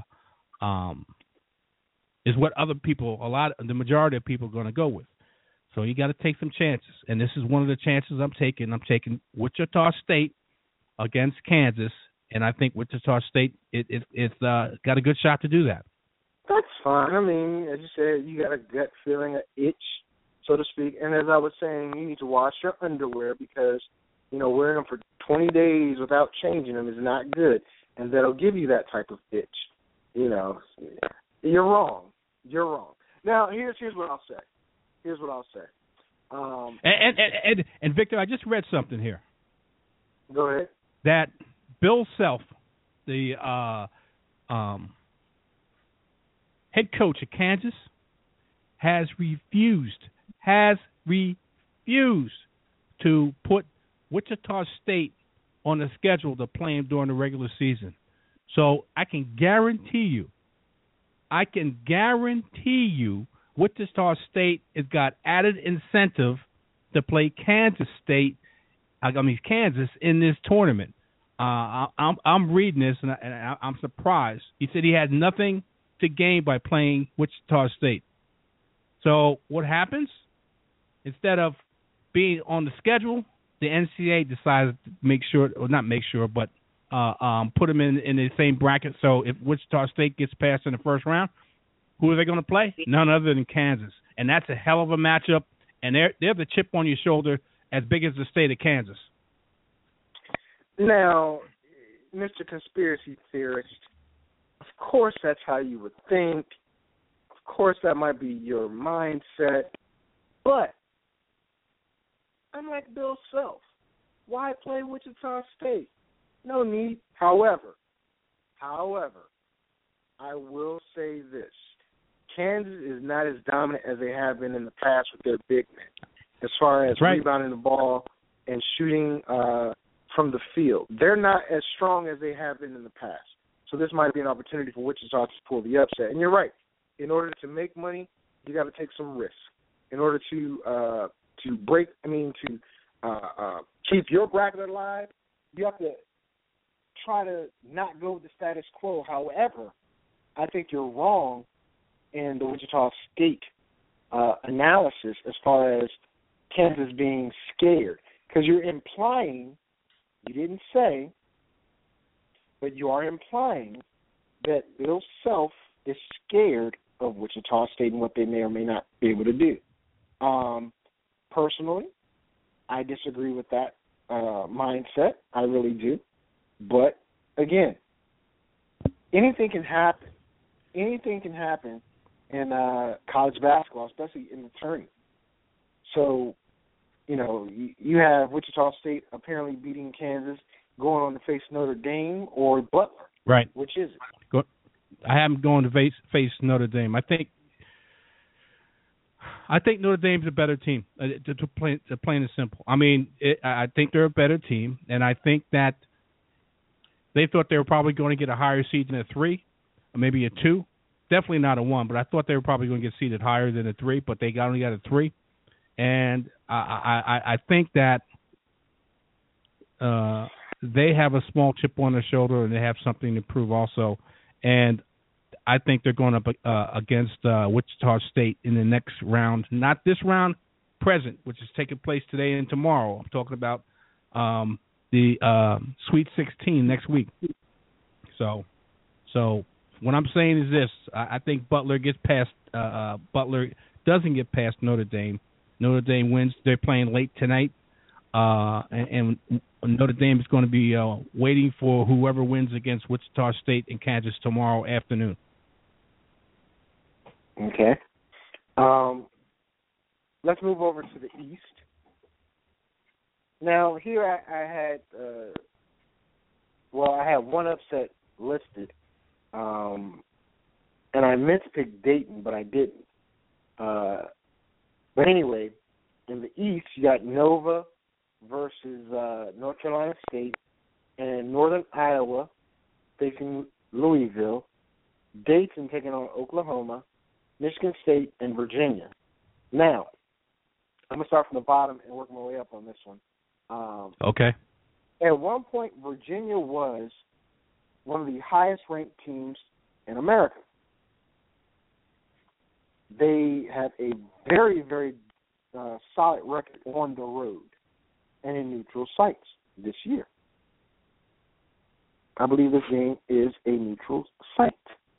what other people, the majority of people are going to go with. So you got to take some chances, and this is one of the chances I'm taking. I'm taking Wichita State against Kansas, and I think Wichita State it's got a good shot to do that. That's fine. I mean, as you said, you got a gut feeling, an itch, so to speak. And as I was saying, you need to wash your underwear, because, wearing them for 20 days without changing them is not good. And that'll give you that type of itch. You're wrong. You're wrong. Now, here's what I'll say. And Victor, I just read something here. Go ahead. That Bill Self, the head coach of Kansas, has refused to put Wichita State on the schedule to play him during the regular season. So I can guarantee you Wichita State has got added incentive to play Kansas in this tournament. I'm reading this, and I'm surprised. He said he had nothing to gain by playing Wichita State. So what happens? Instead of being on the schedule, the NCAA decides to put them in the same bracket. So if Wichita State gets past in the first round, who are they going to play? None other than Kansas. And that's a hell of a matchup, and they're the chip on your shoulder as big as the state of Kansas. Now, Mr. Conspiracy Theorist, of course that's how you would think. Of course that might be your mindset. But I'm like Bill Self. Why play Wichita State? No need. However, I will say this. Kansas is not as dominant as they have been in the past with their big men, as far as rebounding the ball and shooting from the field. They're not as strong as they have been in the past. So this might be an opportunity for Wichita to pull the upset. And you're right. In order to make money, you got to take some risks. In order to keep your bracket alive, you have to try to not go with the status quo. However, I think you're wrong in the Wichita State analysis as far as Kansas being scared, because you're implying, you didn't say, but you are implying that Bill Self is scared of Wichita State and what they may or may not be able to do. Personally, I disagree with that mindset. I really do. But, again, anything can happen. Anything can happen in college basketball, especially in the tournament. So, you have Wichita State apparently beating Kansas, going on to face Notre Dame or Butler. Right. Which is it? I haven't gone to face Notre Dame. I think I think Notre Dame's a better team. To plain and simple. I mean, I think they're a better team, and I think that they thought they were probably going to get a higher seed than a 3, or maybe a 2. Definitely not a 1, but I thought they were probably going to get seeded higher than a 3, but they only got a 3. And I think that they have a small chip on their shoulder, and they have something to prove also. And I think they're going up against Wichita State in the next round. Not this round, present, which is taking place today and tomorrow. I'm talking about the Sweet 16 next week. So what I'm saying is this: I think Butler gets past. Butler doesn't get past Notre Dame. Notre Dame wins. They're playing late tonight, and Notre Dame is going to be waiting for whoever wins against Wichita State and Kansas tomorrow afternoon. Okay. Let's move over to the East. Now, here I had one upset listed, and I meant to pick Dayton, but I didn't. But anyway, in the East, you got Nova versus North Carolina State, and Northern Iowa facing Louisville, Dayton taking on Oklahoma, Michigan State, and Virginia. Now, I'm going to start from the bottom and work my way up on this one. Okay. At one point, Virginia was one of the highest-ranked teams in America. They have a very, very solid record on the road and in neutral sites this year. I believe this game is a neutral site.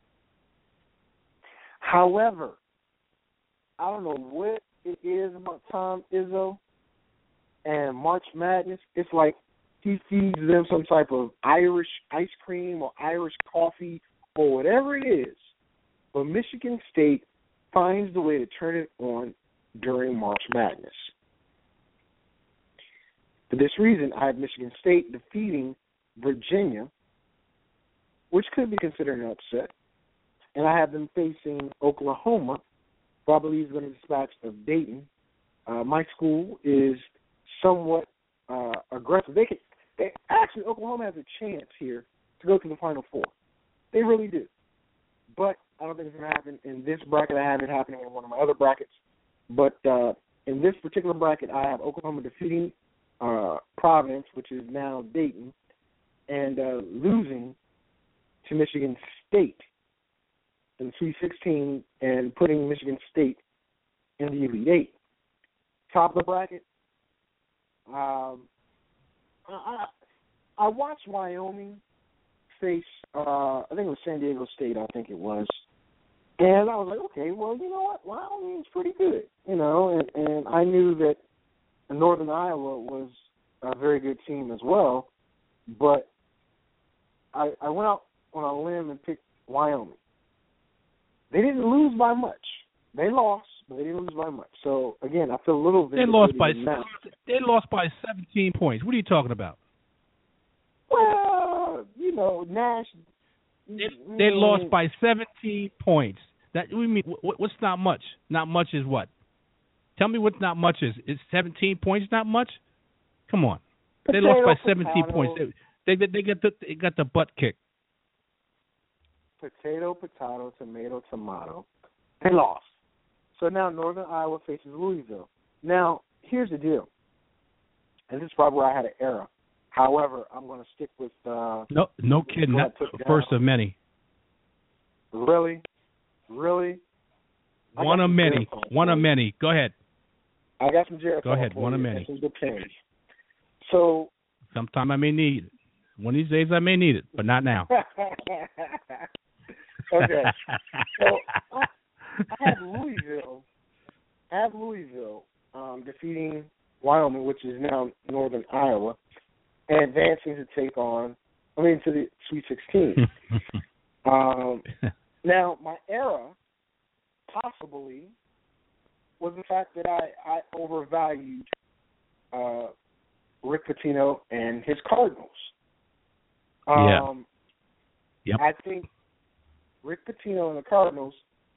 However, I don't know what it is about Tom Izzo and March Madness. It's like he feeds them some type of Irish ice cream or Irish coffee or whatever it is. But Michigan State finds the way to turn it on during March Madness. For this reason, I have Michigan State defeating Virginia, which could be considered an upset. And I have them facing Oklahoma, who I believe is going to dispatch of Dayton. My school is somewhat aggressive. Actually, Oklahoma has a chance here to go to the Final Four. They really do. But I don't think it's going to happen in this bracket. I have it happening in one of my other brackets. But in this particular bracket, I have Oklahoma defeating Providence, which is now Dayton, and losing to Michigan State in the Sweet 16 and putting Michigan State in the Elite Eight. Top of the bracket, I watched Wyoming face, I think it was San Diego State, I think it was. And I was like, okay, well, you know what? Wyoming's pretty good, you know, and I knew that Northern Iowa was a very good team as well, but I went out on a limb and picked Wyoming. They didn't lose by much. They lost, but they didn't lose by much. So, again, I feel a little They lost by 17 points. What are you talking about? Well, you know, Nash. They lost by 17 points. That we mean. What's not much? Not much is what? Tell me what not much is. Is 17 points not much? Come on. They lost by 17 points. They got the butt kicked. Potato, tomato. They lost. So now Northern Iowa faces Louisville. Now, here's the deal. And this is probably where I had an error. However, I'm going to stick with... no kidding. That's the first of many. Really? One of many. Go ahead. I got some Jericho. Go ahead. One of many. Some good players. So... Sometime I may need it. One of these days I may need it, but not now. Okay. So I have Louisville defeating Wyoming, which is now Northern Iowa, and advancing to to the Sweet 16. Now, my error possibly was the fact that I overvalued Rick Pitino and his Cardinals. Yep. I think Rick Pitino and the Cardinals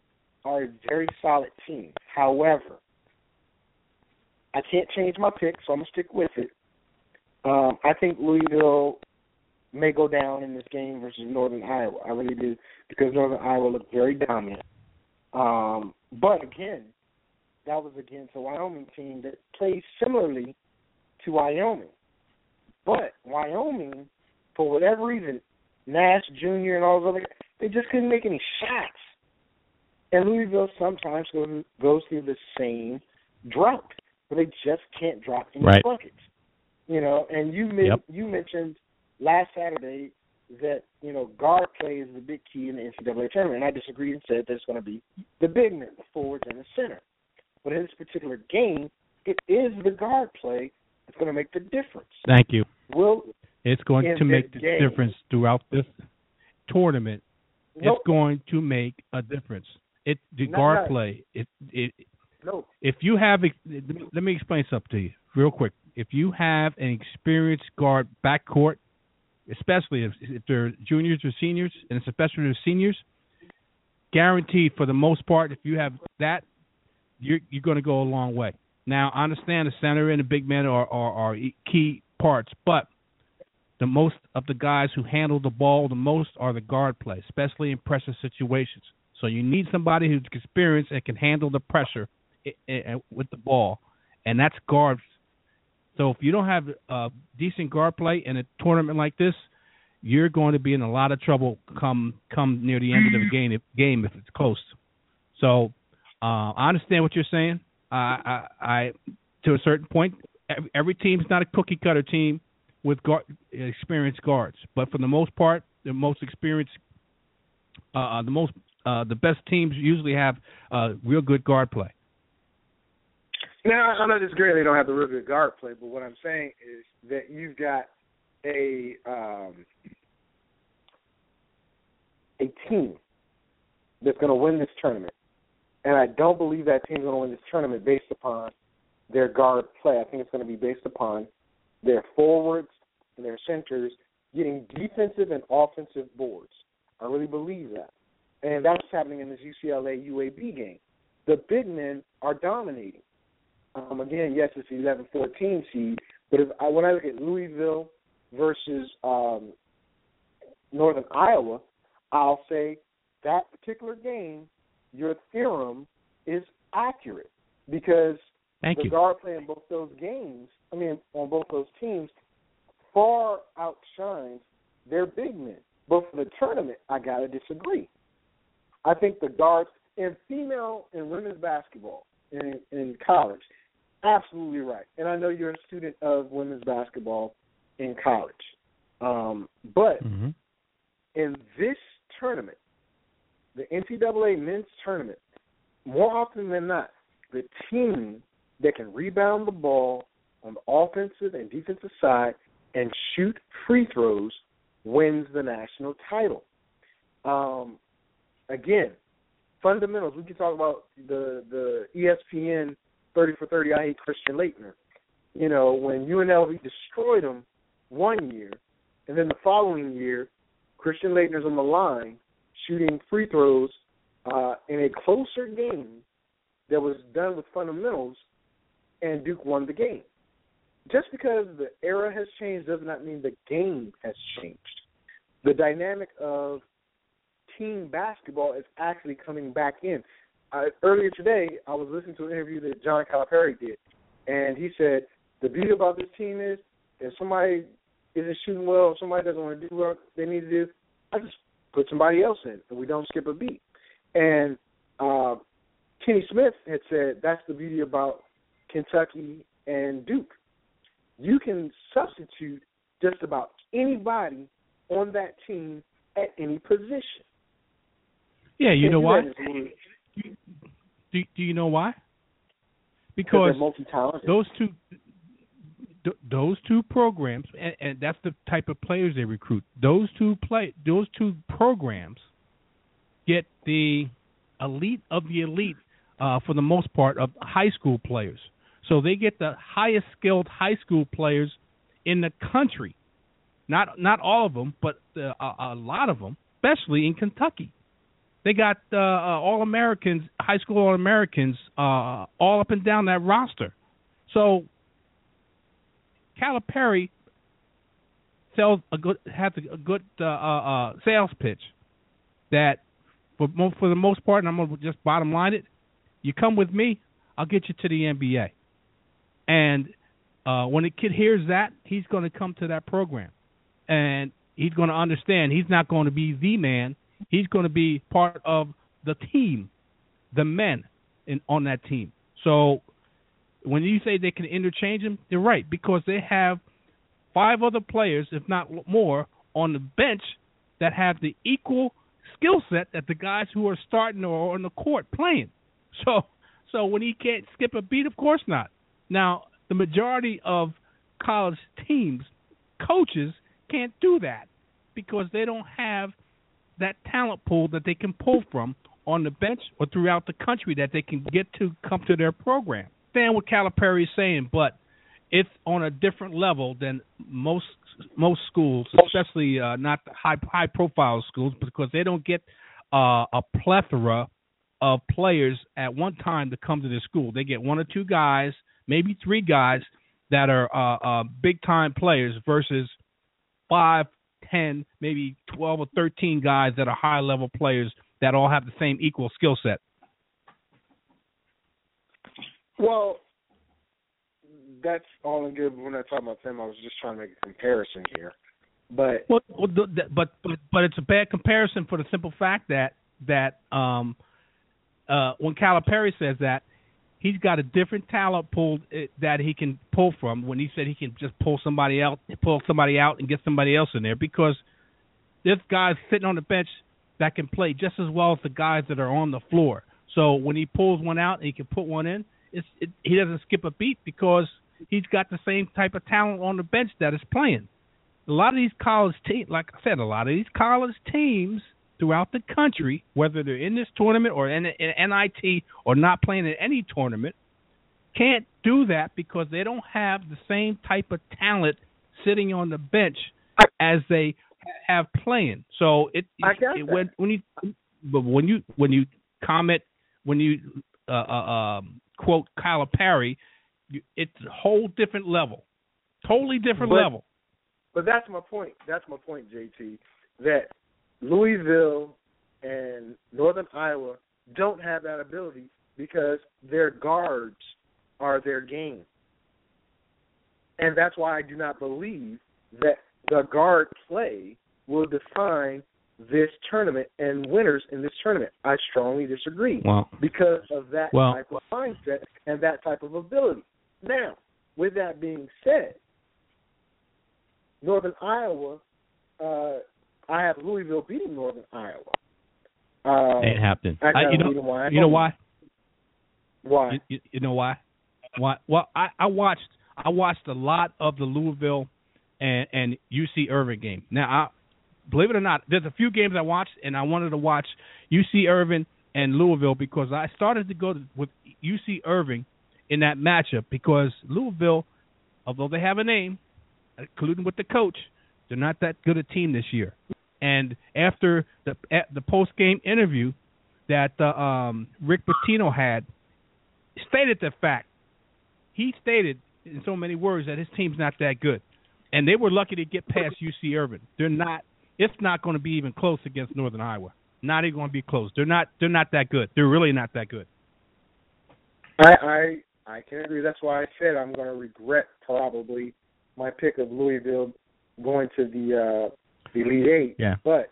are a very solid team. However, I can't change my pick, so I'm going to stick with it. I think Louisville may go down in this game versus Northern Iowa. I really do, because Northern Iowa looked very dominant. But, again, that was against a Wyoming team that plays similarly to Wyoming. But Wyoming, for whatever reason, Nash Jr. and all those other guys, they just couldn't make any shots. And Louisville sometimes goes through the same drought, where they just can't drop any buckets. You know, and you mentioned last Saturday that, you know, guard play is the big key in the NCAA tournament, and I disagreed and said that it's going to be the big men, the forwards and the center. But in this particular game, it is the guard play that's going to make the difference. Thank you. It's going to make the difference throughout this tournament. It's going to make a difference. Guard play. If you have, let me explain something to you real quick. If you have an experienced guard backcourt, especially if they're juniors or seniors, and especially if they're seniors, guaranteed for the most part, if you have that, you're going to go a long way. Now, I understand the center and the big men are key parts, but the most of the guys who handle the ball the most are the guard play, especially in pressure situations. So you need somebody who's experienced and can handle the pressure with the ball, and that's guards. So if you don't have decent guard play in a tournament like this, you're going to be in a lot of trouble come near the end of the game if it's close. So I understand what you're saying. I to a certain point, every team is not a cookie cutter team with experienced guards, but for the most part, the most experienced, the best teams usually have real good guard play. Now, I'm not disagreeing they don't have the real good guard play, but what I'm saying is that you've got a team that's going to win this tournament, and I don't believe that team's going to win this tournament based upon their guard play. I think it's going to be based upon their forwards and their centers getting defensive and offensive boards. I really believe that. And that's what's happening in this UCLA-UAB game. The big men are dominating. Again, yes, it's the 11-14 seed, but when I look at Louisville versus Northern Iowa, I'll say that particular game, your theorem is accurate because the guard play in both those games, on both those teams, far outshines their big men. But for the tournament, I got to disagree. I think the guards in female and women's basketball in college, absolutely right. And I know you're a student of women's basketball in college. But in this tournament, the NCAA men's tournament, more often than not, the team that can rebound the ball on the offensive and defensive side and shoot free throws wins the national title. Again, fundamentals. We can talk about the ESPN 30 for 30, I hate Christian Laettner. You know, when UNLV destroyed them one year, and then the following year, Christian Laettner's on the line shooting free throws in a closer game that was done with fundamentals, and Duke won the game. Just because the era has changed does not mean the game has changed. The dynamic of team basketball is actually coming back in. Earlier today, I was listening to an interview that John Calipari did, and he said, the beauty about this team is if somebody isn't shooting well, if somebody doesn't want to do what they need to do, I just put somebody else in, and we don't skip a beat. And Kenny Smith had said that's the beauty about Kentucky and Duke. You can substitute just about anybody on that team at any position. Yeah, you know why? Do you know why? Because those two programs, and that's the type of players they recruit. Those two programs get the elite of the elite for the most part of high school players. So they get the highest skilled high school players in the country. Not all of them, but a lot of them, especially in Kentucky. They got All-Americans, high school All-Americans, all up and down that roster. So Calipari has a good sales pitch that for the most part, and I'm going to just bottom line it, you come with me, I'll get you to the NBA. And when a kid hears that, he's going to come to that program. And he's going to understand he's not going to be the man. He's going to be part of the team, the men on that team. So when you say they can interchange him, you're right, because they have 5 other players, if not more, on the bench that have the equal skill set that the guys who are starting or on the court playing. So when he can't skip a beat, of course not. Now, the majority of college teams, coaches, can't do that because they don't have that talent pool that they can pull from on the bench or throughout the country that they can get to come to their program. I understand what Calipari is saying, but it's on a different level than most schools, especially not the high-profile schools, because they don't get a plethora of players at one time to come to their school. They get 1 or 2 guys, maybe 3 guys that are big-time players versus 5, 10, maybe 12 or 13 guys that are high-level players that all have the same equal skill set. Well, that's all in good. When I talk about them, I was just trying to make a comparison here. But it's a bad comparison for the simple fact that when Calipari says that, he's got a different talent pool that he can pull from. When he said he can just pull somebody out and get somebody else in there, because there's guys sitting on the bench that can play just as well as the guys that are on the floor. So when he pulls one out and he can put one in, he doesn't skip a beat because he's got the same type of talent on the bench that is playing. A lot of these college teams, like I said, throughout the country, whether they're in this tournament or in NIT or not playing in any tournament, can't do that because they don't have the same type of talent sitting on the bench as they have playing. So when you quote Calipari, it's a whole different level, totally different level. But that's my point. That's my point, JT. That Louisville and Northern Iowa don't have that ability because their guards are their game. And that's why I do not believe that the guard play will define this tournament and winners in this tournament. I strongly disagree because of that type of mindset and that type of ability. Now, with that being said, Northern Iowa, I have Louisville beating Northern Iowa. Ain't happening. You know why? Why? You know why? Why? Well, I watched a lot of the Louisville and UC Irving game. Now, believe it or not, there's a few games I watched, and I wanted to watch UC Irving and Louisville because I started to go with UC Irving in that matchup because Louisville, although they have a name, including with the coach, they're not that good a team this year. And after the post-game interview that Rick Pitino had, stated the fact. He stated in so many words that his team's not that good. And they were lucky to get past UC Irving. It's not going to be even close against Northern Iowa. Not even going to be close. They're not that good. They're really not that good. I can agree. That's why I said I'm going to regret probably my pick of Louisville going to the Elite Eight. Yeah. But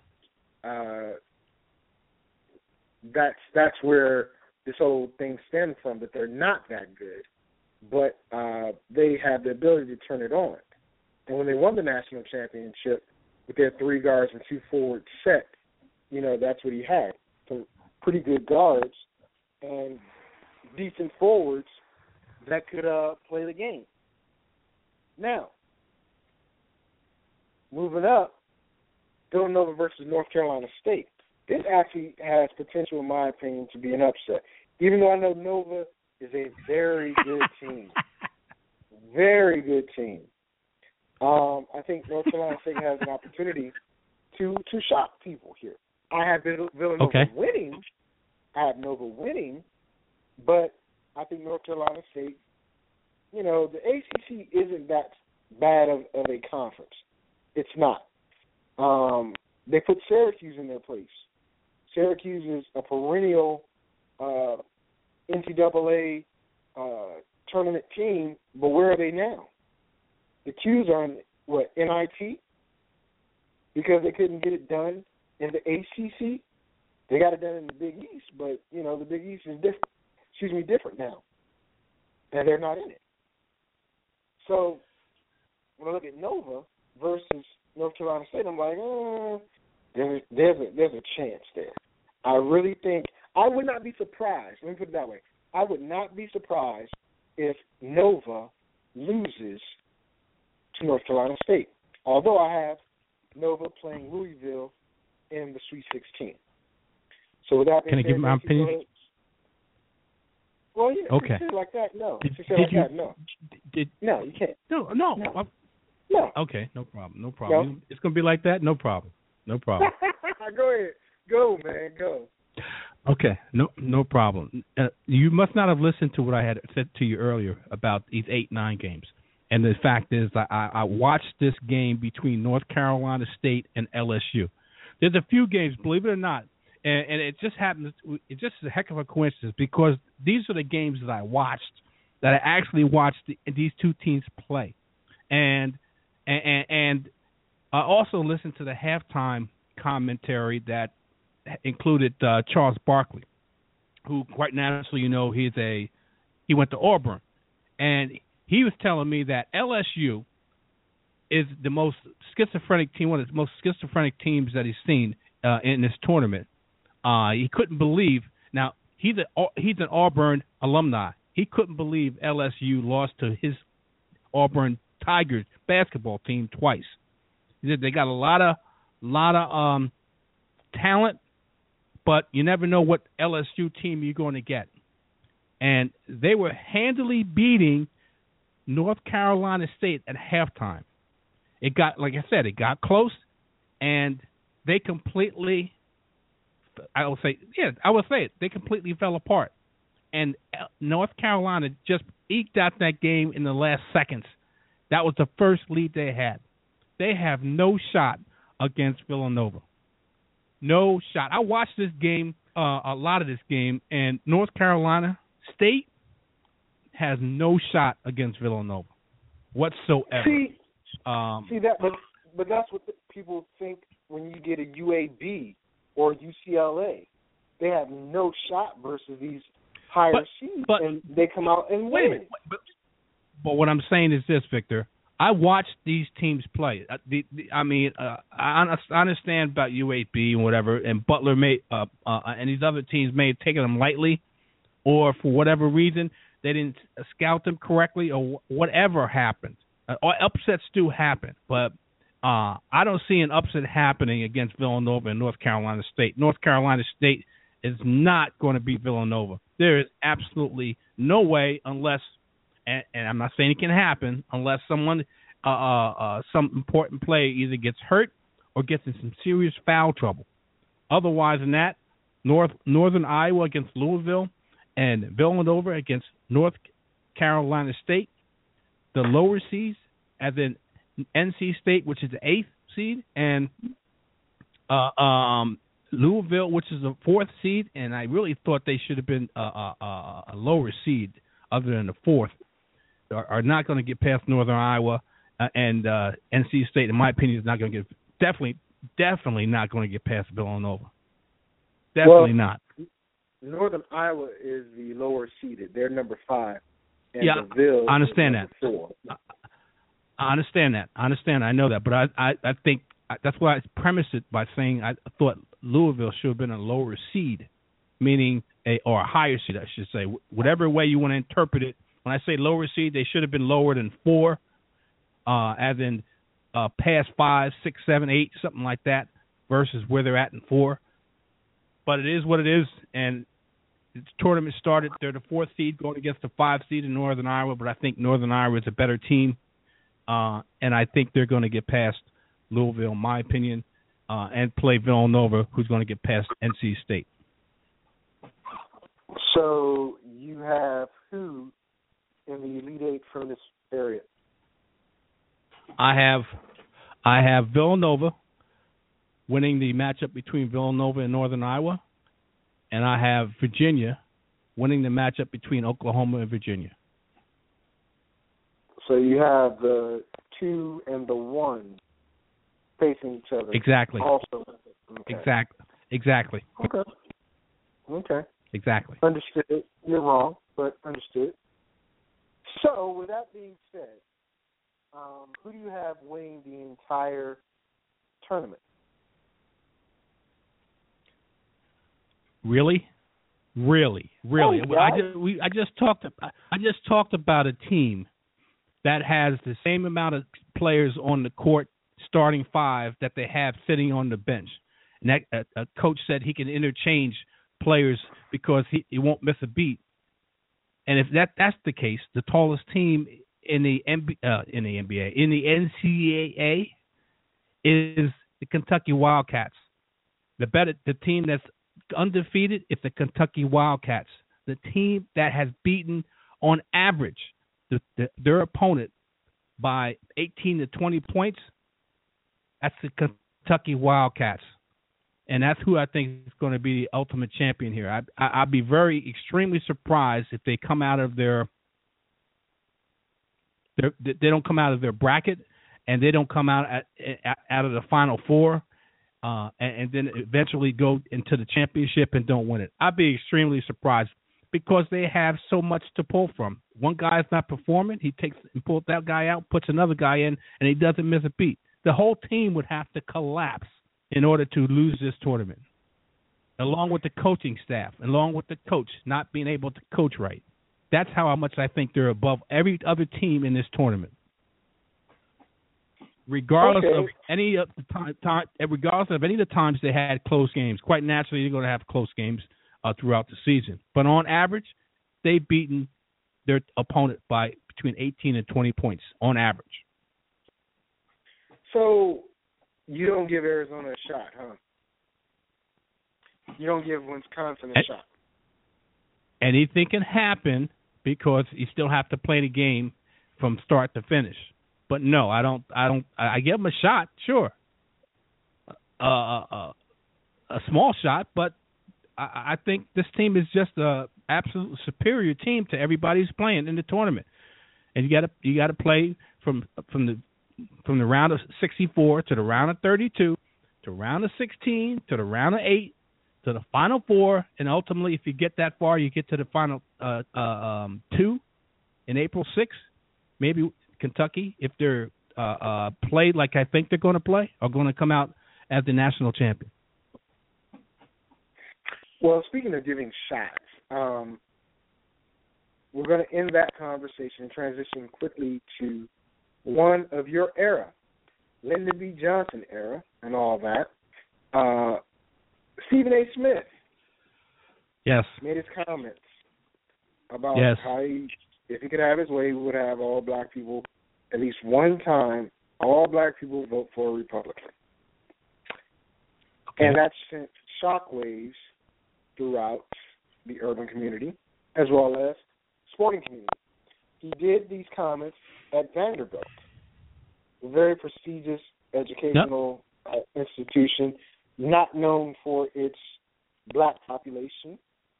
that's where this whole thing stems from, that they're not that good. But they have the ability to turn it on. And when they won the national championship with their 3 guards and 2 forward set, that's what he had. Some pretty good guards and decent forwards that could play the game. Now, moving up, Villanova versus North Carolina State. This actually has potential, in my opinion, to be an upset. Even though I know Nova is a very good team. Very good team. I think North Carolina State has an opportunity to shock people here. I have Villanova Okay. winning. I have Nova winning, but I think North Carolina State, you know, the ACC isn't that bad of a conference. It's not. They put Syracuse in their place. Syracuse is a perennial NCAA tournament team, but where are they now? The Qs are in, NIT? Because they couldn't get it done in the ACC. They got it done in the Big East, but, you know, the Big East is different now. And they're not in it. So when I look at Nova versus North Carolina State, I'm like, there's a chance there. I really think I would not be surprised. Let me put it that way. I would not be surprised if Nova loses to North Carolina State. Although I have Nova playing Louisville in the Sweet 16. So with that, can I give my opinion? Well, yeah. Okay. If you say it like that, no. Did If you say it like you, that, no. No, you can't. No. No. Okay, no problem. No problem. No. It's going to be like that? No problem. No problem. Go ahead. Go, man. Go. Okay, no problem. You must not have listened to what I had said to you earlier about these 8-9 games. And the fact is that I watched this game between North Carolina State and LSU. There's a few games, believe it or not, and it just happens. It's just a heck of a coincidence because these are the games that I watched, that I actually watched these two teams play, and I also listened to the halftime commentary that included Charles Barkley, who quite naturally, you know, he went to Auburn, and he was telling me that LSU is the most schizophrenic team, one of the most schizophrenic teams that he's seen in this tournament. He couldn't believe. Now he's an Auburn alumni. He couldn't believe LSU lost to his Auburn Tigers basketball team twice. He said they got a lot of talent, but you never know what LSU team you're going to get. And they were handily beating North Carolina State at halftime. It got, like I said, it got close, and they completely, I will say it, they completely fell apart. And North Carolina just eked out that game in the last seconds. That was the first lead they had. They have no shot against Villanova. No shot. I watched this game, a lot of this game, and North Carolina State has no shot against Villanova whatsoever. See that, but that's what people think when you get a UAB or UCLA. They have no shot versus these higher seeds, and they come out and win. Wait a minute. But what I'm saying is this, Victor. I watched these teams play. I understand about UAB and whatever, and Butler and these other teams may have taken them lightly, or for whatever reason they didn't scout them correctly, or whatever happened. Upsets do happen, but I don't see an upset happening against Villanova and North Carolina State. North Carolina State is not going to beat Villanova. There is absolutely no way unless. And I'm not saying it can happen unless someone, some important player either gets hurt or gets in some serious foul trouble. Otherwise than that, Northern Iowa against Louisville and Villanova against North Carolina State, the lower seeds, as in NC State, which is the 8th seed, and Louisville, which is the 4th seed, and I really thought they should have been a lower seed other than the 4th. Are not going to get past Northern Iowa, and NC State, in my opinion, is not going to get definitely not going to get past Villanova. Definitely not. Northern Iowa is the lower seeded; they're number 5. And yeah, DeVille I understand that. 4. I understand that. I know that, but I think that's why I premised it by saying I thought Louisville should have been a lower seed, meaning or a higher seed, I should say. Whatever way you want to interpret it. When I say lower seed, they should have been lower than 4, as in past 5, 6, 7, 8, something like that, versus where they're at in 4. But it is what it is, and the tournament started. They're the 4th seed going against the 5 seed in Northern Iowa, but I think Northern Iowa is a better team, and I think they're going to get past Louisville, in my opinion. and play Villanova, who's going to get past NC State. So you have who in the Elite Eight from this area? I have Villanova winning the matchup between Villanova and Northern Iowa, and I have Virginia winning the matchup between Oklahoma and Virginia. So you have the 2 and the 1 facing each other. Exactly. Also. Okay. Exactly. Okay. Exactly. Understood. You're wrong, but understood. So, with that being said, who do you have winning the entire tournament? Really? Oh, I just talked about a team that has the same amount of players on the court, starting 5, that they have sitting on the bench. And that a coach said he can interchange players because he won't miss a beat. And if that's the case, the tallest team in the NCAA is the Kentucky Wildcats. The team that's undefeated is the Kentucky Wildcats. The team that has beaten on average their opponent by 18 to 20 points, that's the Kentucky Wildcats. And that's who I think is going to be the ultimate champion here. I'd be extremely surprised if they come out of they don't come out of their bracket, and they don't come out of the Final Four, and then eventually go into the championship and don't win it. I'd be extremely surprised because they have so much to pull from. One guy's not performing, he takes and pulls that guy out, puts another guy in, and he doesn't miss a beat. The whole team would have to collapse in order to lose this tournament, along with the coaching staff, along with the coach not being able to coach right. That's how much I think they're above every other team in this tournament. Regardless of any of the regardless of any of the times they had close games, quite naturally they're going to have close games throughout the season. But on average, they've beaten their opponent by between 18 and 20 points on average. So you don't give Arizona a shot, huh? You don't give Wisconsin a shot. Anything can happen because you still have to play the game from start to finish. But no, I don't. I give them a shot, sure. A small shot, but I think this team is just a absolute superior team to everybody who's playing in the tournament. And you got to play from the round of 64 to the round of 32 to round of 16 to the round of 8 to the Final Four, and ultimately, if you get that far, you get to the Final 2 in April 6th. Maybe Kentucky, if they're played like I think they're going to play, are going to come out as the national champion. Well, speaking of giving shots, we're going to end that conversation and transition quickly to one of your era, Lyndon B. Johnson era and all that. Stephen A. Smith made his comments about how if he could have his way, he would have all black people, at least one time, all black people vote for a Republican. Okay. And that sent shockwaves throughout the urban community as well as sporting community. He did these comments at Vanderbilt, a very prestigious educational institution, not known for its black population,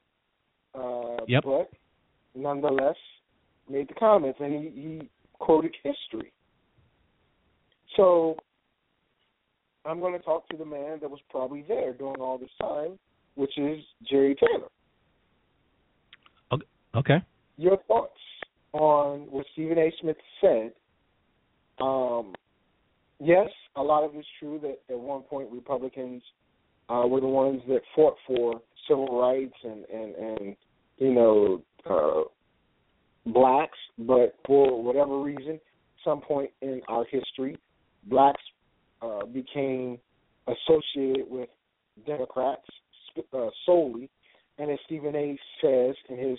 but nonetheless made the comments, and he quoted history. So I'm going to talk to the man that was probably there during all this time, which is Jerry Taylor. Okay. Your thoughts on what Stephen A. Smith said? Yes, a lot of it's true that at one point Republicans were the ones that fought for civil rights and blacks, but for whatever reason, some point in our history, blacks became associated with Democrats solely, and as Stephen A. says in his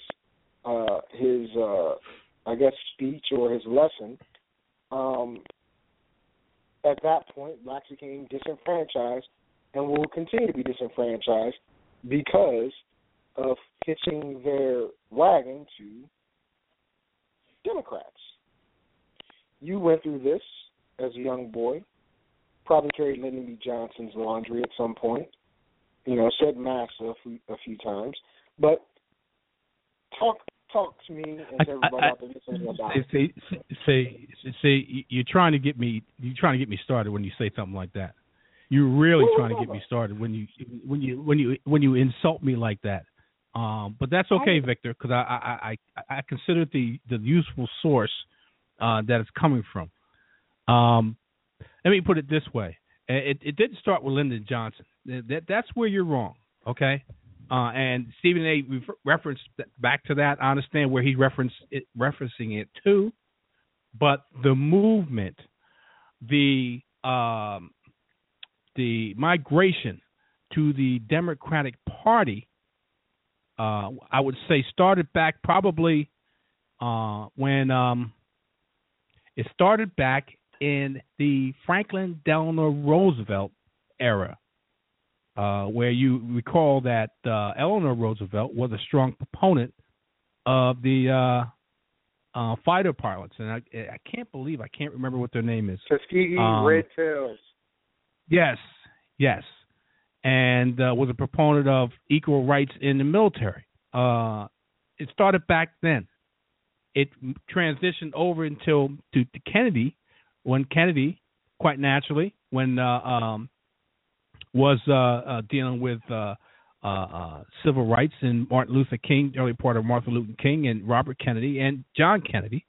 speech or his lesson, at that point, blacks became disenfranchised and will continue to be disenfranchised because of hitching their wagon to Democrats. You went through this as a young boy, probably carried Lyndon B. Johnson's laundry at some point, said massa a few times, but talk to me and to everybody out there listening about it. Say, you're trying to get me started when you say something like that. You're really trying to get me started when you insult me like that. But that's okay, Victor, because I consider the useful source that it's coming from. Let me put it this way: it didn't start with Lyndon Johnson. That's where you're wrong. Okay. And Stephen A. referenced back to that. I understand where he's referencing it to, but the movement, the migration to the Democratic Party, I would say, started back probably when it started back in the Franklin Delano Roosevelt era. Where you recall that Eleanor Roosevelt was a strong proponent of the fighter pilots, and I can't remember what their name is. Tuskegee Red Tails. Yes, and was a proponent of equal rights in the military. It started back then. It transitioned over to Kennedy, when Kennedy, quite naturally, when was dealing with civil rights, and Martin Luther King, early part of Martin Luther King and Robert Kennedy and John Kennedy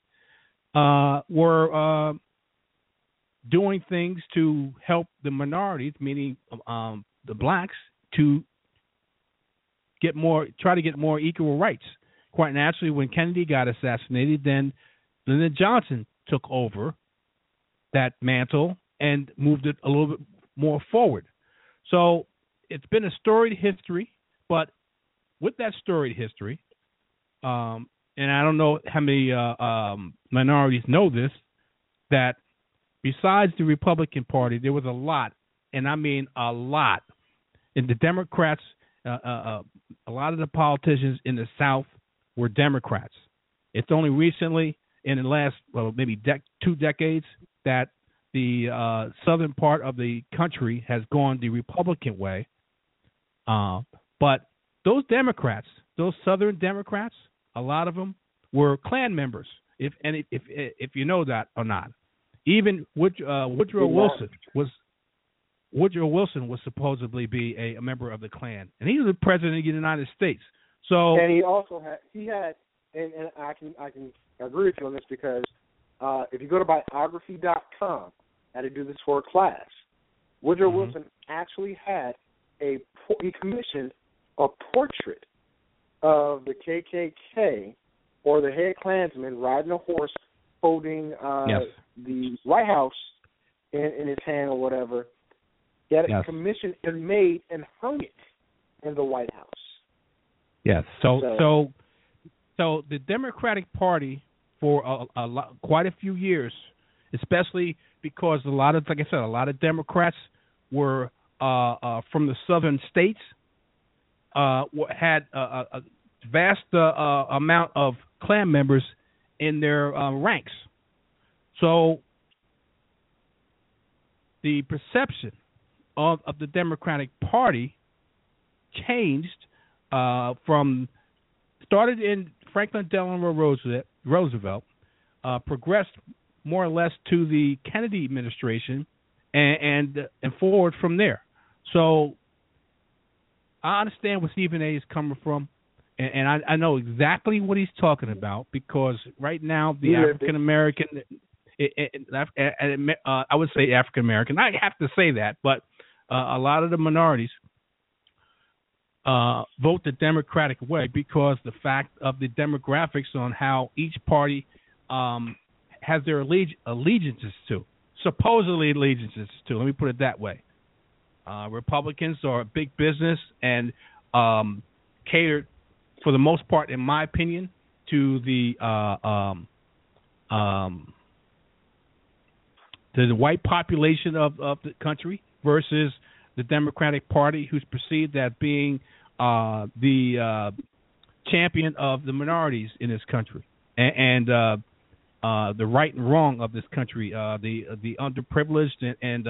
were doing things to help the minorities, meaning the blacks, to try to get more equal rights. Quite naturally, when Kennedy got assassinated, then Lyndon Johnson took over that mantle and moved it a little bit more forward. So it's been a storied history, but with that storied history, and I don't know how many minorities know this, that besides the Republican Party, there was a lot, and I mean a lot, in the Democrats. A lot of the politicians in the South were Democrats. It's only recently, in the last maybe 2 decades, that the southern part of the country has gone the Republican way. But those Democrats, those Southern Democrats, a lot of them were Klan members, if you know that or not. Even Woodrow Wilson was supposedly be a member of the Klan, and he was the president of the United States. So, and he also had, and I can agree with you on this, because if you go to biography.com, I had to do this for a class. Woodrow Wilson actually had he commissioned a portrait of the KKK, or the head Klansman, riding a horse, holding the White House in his hand or whatever. He had it commissioned and made and hung it in the White House. Yes. So the Democratic Party for quite a few years, especially because a lot of Democrats were from the southern states, had a vast amount of Klan members in their ranks. So the perception of the Democratic Party changed started in Franklin Delano Roosevelt, progressed more or less to the Kennedy administration, and forward from there. So I understand where Stephen A. is coming from, and I know exactly what he's talking about, because right now the African American, I would say African American, I have to say that, but a lot of the minorities vote the Democratic way because the fact of the demographics on how each party has their allegiances to, supposedly allegiances to. Let me put it that way. Republicans are big business and catered, for the most part, in my opinion, to the white population of the country versus the Democratic Party, who's perceived as being the champion of the minorities in this country and the right and wrong of this country, the underprivileged and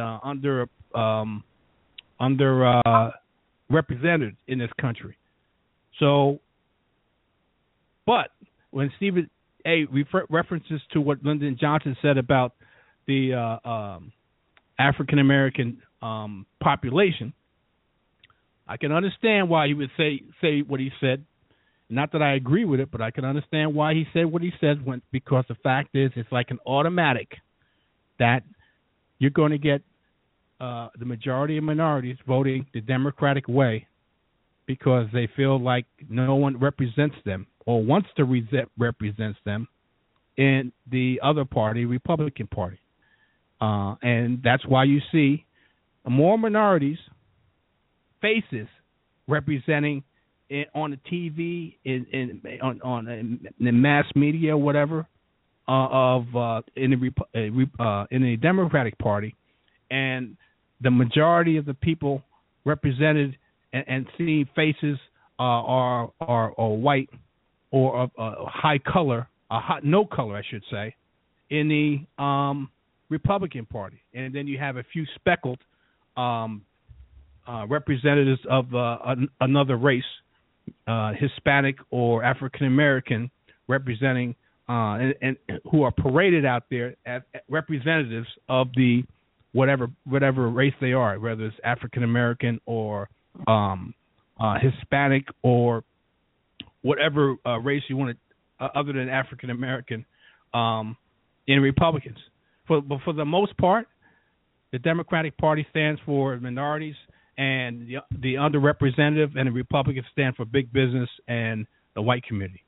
underrepresented in this country. So, but when Stephen A. references to what Lyndon Johnson said about the African American population, I can understand why he would say what he said. Not that I agree with it, but I can understand why he said what he said. Because the fact is, it's like an automatic that you're going to get the majority of minorities voting the Democratic way because they feel like no one represents them or wants to represents them in the other party, Republican Party. And that's why you see more minorities faces representing on the TV, in the mass media, whatever, in the Democratic Party, and the majority of the people represented and seeing faces are white or of high color, no color, I should say, in the Republican Party, and then you have a few speckled representatives of another race. Hispanic or African American representing and who are paraded out there as representatives of the whatever race they are, whether it's African American or Hispanic or whatever race you want to, other than African American, in Republicans. But for the most part, the Democratic Party stands for minorities, and the underrepresented, and the Republicans stand for big business and the white community.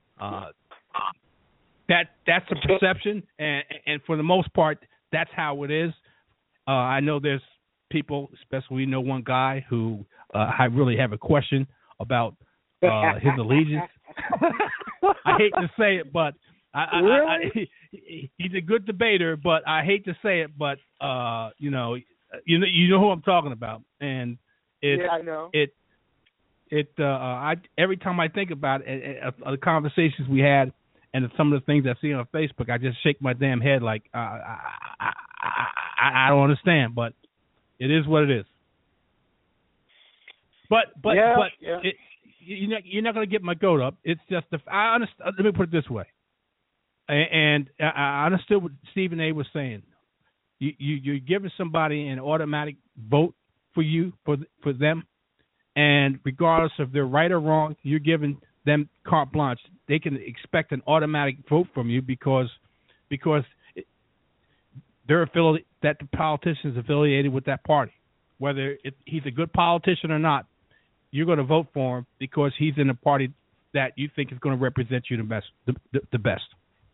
That's a perception, and for the most part, that's how it is. I know there's people, especially one guy who I really have a question about his allegiance. I hate to say it, but he's a good debater, but I hate to say it, but you know who I'm talking about, and I know. Every time I think about it, the conversations we had, and some of the things I see on Facebook, I just shake my damn head like I don't understand, but it is what it is. But you're not going to get my goat up. It's just I understand. Let me put it this way, and I understood what Stephen A. was saying. You're giving somebody an automatic vote for them, and regardless if they're right or wrong, you're giving them carte blanche. They can expect an automatic vote from you because they're affiliated, that the politician is affiliated with that party. Whether he's a good politician or not, you're going to vote for him because he's in a party that you think is going to represent you the best.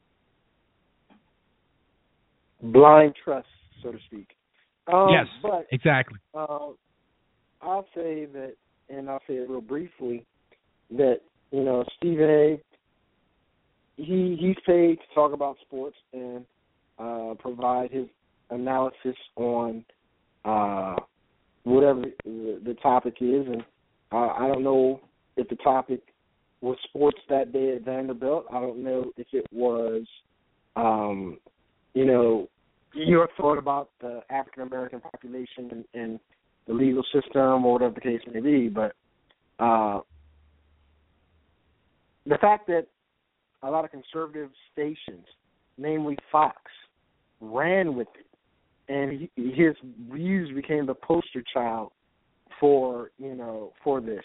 Blind trust, so to speak. Yes, but, exactly. I'll say that, and I'll say it real briefly, that, Stephen A., he's paid to talk about sports and provide his analysis on whatever the topic is. And I don't know if the topic was sports that day at Vanderbilt. I don't know if it was, your thought about the African-American population and the legal system or whatever the case may be. But the fact that a lot of conservative stations, namely Fox, ran with it, and his views became the poster child for this.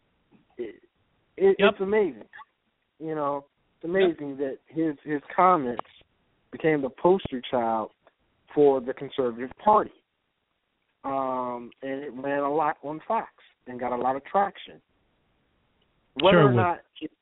It's amazing. It's amazing that his comments became the poster child for the conservative party. And it ran a lot on Fox and got a lot of traction. Whether or not,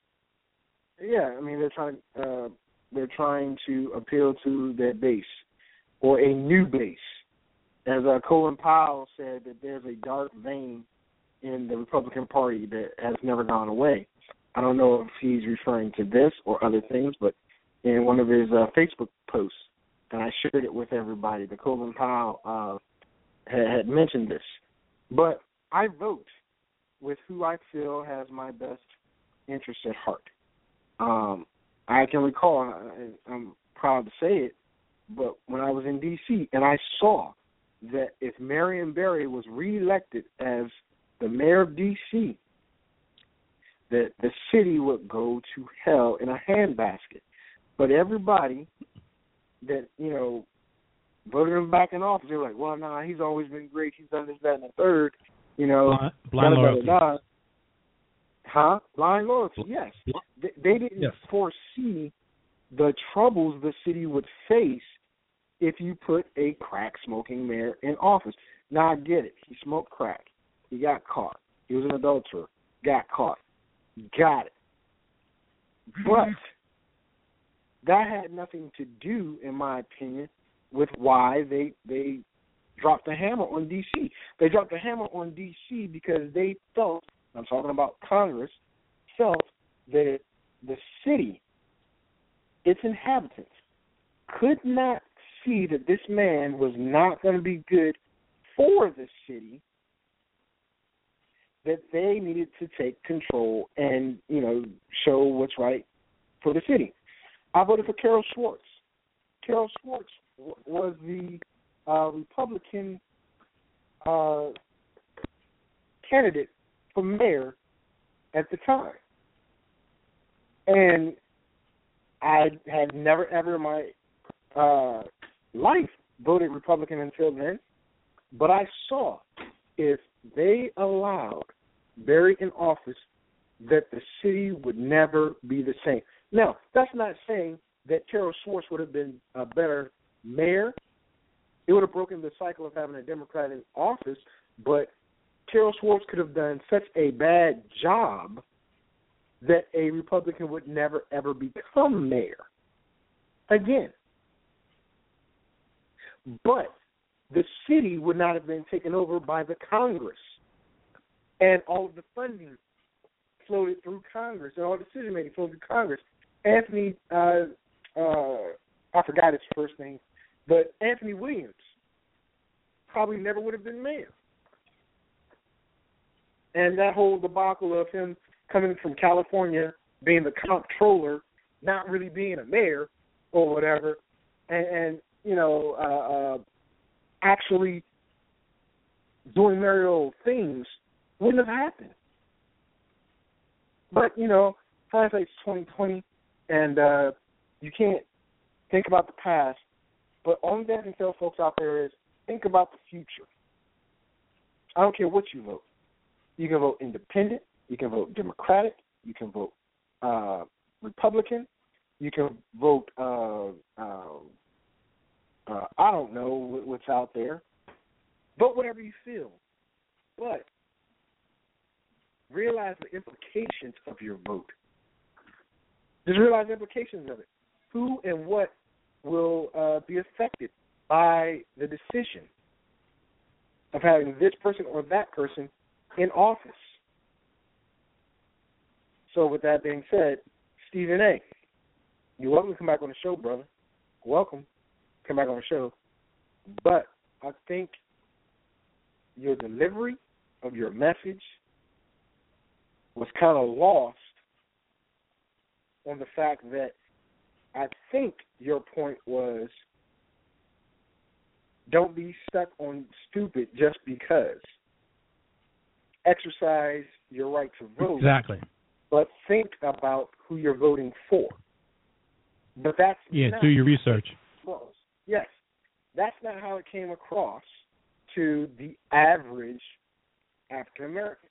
they're trying to appeal to their base or a new base. As Colin Powell said, that there's a dark vein in the Republican Party that has never gone away. I don't know if he's referring to this or other things, but in one of his Facebook posts, and I shared it with everybody, that Colin Powell had mentioned this, But I vote with who I feel has my best interest at heart. I can recall, and I'm proud to say it, but when I was in D.C. and I saw that if Marion Barry was reelected as the mayor of D.C., that the city would go to hell in a handbasket. But everybody that, voted him back in office, they were like, well, nah, he's always been great. He's done this, that, and the third. Blind loyalty. Blind loyalty, yes. They didn't foresee the troubles the city would face if you put a crack-smoking mayor in office. Now, I get it. He smoked crack. He got caught. He was an adulterer. Got caught. Got it. But that had nothing to do, in my opinion, with why they dropped the hammer on D.C. They dropped the hammer on D.C. because they felt, I'm talking about Congress, felt that the city, its inhabitants, could not see that this man was not going to be good for the city, that they needed to take control and, show what's right for the city. I voted for Carol Schwartz. Carol Schwartz was the Republican candidate for mayor at the time. And I had never, ever in my life voted Republican until then, but I saw if they allowed Barry in office that the city would never be the same. Now, that's not saying that Carol Schwartz would have been a better mayor. It would have broken the cycle of having a Democrat in office, but Carol Schwartz could have done such a bad job that a Republican would never, ever become mayor again. But the city would not have been taken over by the Congress. And all of the funding floated through Congress, and all the decision-making flowed through Congress. Anthony, I forgot his first name, but Anthony Williams probably never would have been mayor. And that whole debacle of him coming from California, being the comptroller, not really being a mayor or whatever, and actually doing mayoral things wouldn't have happened. But, hindsight's 20/20, and you can't think about the past. But only thing I can tell folks out there is think about the future. I don't care what you vote. You can vote independent. You can vote Democratic. You can vote Republican. You can vote, I don't know what's out there. Vote whatever you feel. But realize the implications of your vote. Just realize the implications of it. Who and what will be affected by the decision of having this person or that person in office. So with that being said, Stephen A., you're welcome to come back on the show, brother. Welcome. Come back on the show. But I think your delivery of your message was kind of lost on the fact that I think your point was don't be stuck on stupid just because. Exercise your right to vote. Exactly. But think about who you're voting for. But that's do your research. Yes. That's not how it came across to the average African American.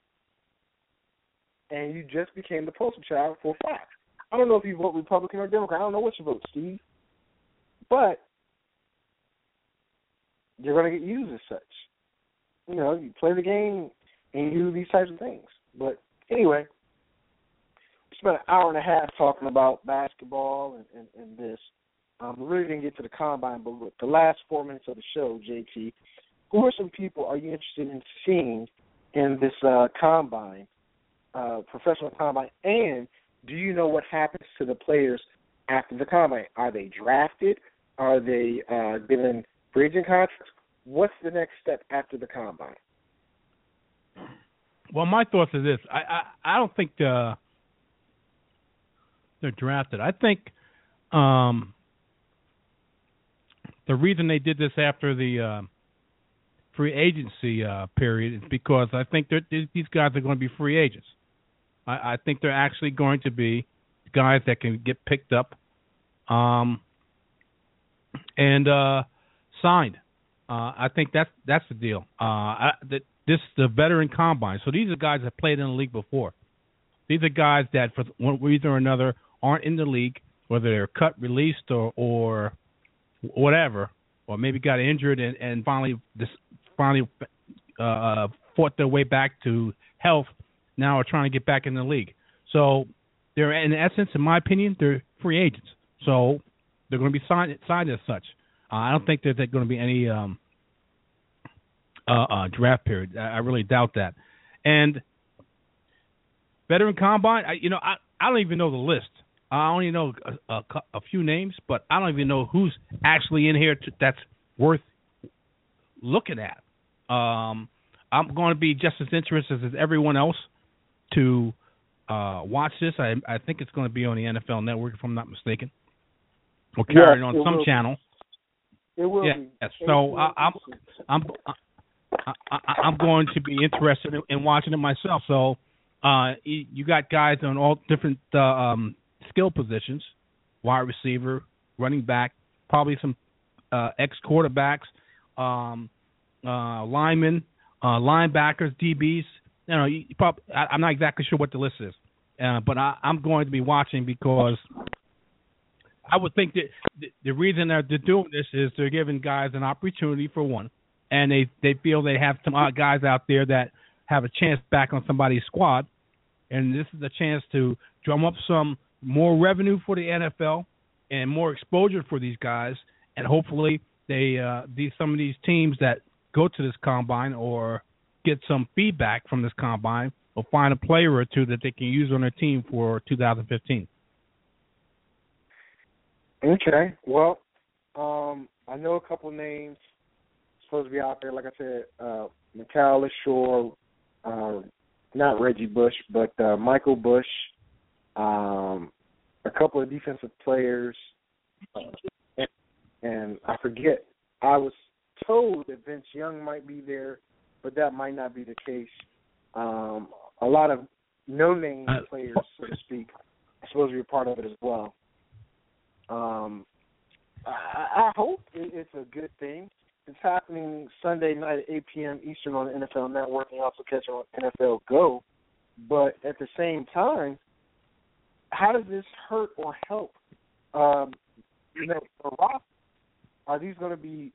And you just became the poster child for fact. I don't know if you vote Republican or Democrat. I don't know what you vote, Steve. But you're going to get used as such. You play the game and you do these types of things. But anyway, we spent an hour and a half talking about basketball and this. We really didn't get to the combine, but with the last 4 minutes of the show, JT, who are some people are you interested in seeing in this combine, professional combine, and do you know what happens to the players after the combine? Are they drafted? Are they given free agent contracts? What's the next step after the combine? Well, my thoughts are this: I don't think they're drafted. I think the reason they did this after the free agency period is because I think these guys are going to be free agents. I think they're actually going to be guys that can get picked up and signed. I think that's the deal. This is the veteran combine. So these are guys that played in the league before. These are guys that for one reason or another aren't in the league, whether they're cut, released, or whatever, or maybe got injured and finally fought their way back to health. Now are trying to get back in the league. So they're, in essence, in my opinion, they're free agents. So they're going to be signed as such. I don't think there's going to be any draft period. I really doubt that. And veteran combine, I don't even know the list. I only know a few names, but I don't even know who's actually in here that's worth looking at. I'm going to be just as interested as everyone else to watch this. I think it's going to be on the NFL Network, if I'm not mistaken, or carried on some channel. It will be. Yes. So I'm going to be interested in watching it myself. So you got guys on all different skill positions: wide receiver, running back, probably some ex-quarterbacks, linemen, linebackers, DBs. I'm not exactly sure what the list is, but I'm going to be watching because I would think that the reason they're doing this is they're giving guys an opportunity for one, and they feel they have some guys out there that have a chance back on somebody's squad, and this is a chance to drum up some more revenue for the NFL and more exposure for these guys, and hopefully some of these teams that go to this combine or get some feedback from this combine will find a player or two that they can use on their team for 2015. Okay. Well, I know a couple names supposed to be out there. Like I said, Mikal Shore, not Reggie Bush, but Michael Bush, a couple of defensive players, and I forget. I was told that Vince Young might be there, but that might not be the case. A lot of no-name players, so to speak, are supposed to be a part of it as well. I hope it's a good thing. It's happening Sunday night at 8 p.m. Eastern on the NFL Network, and you also catch it on NFL Go. But at the same time, how does this hurt or help? The roster, are these going to be,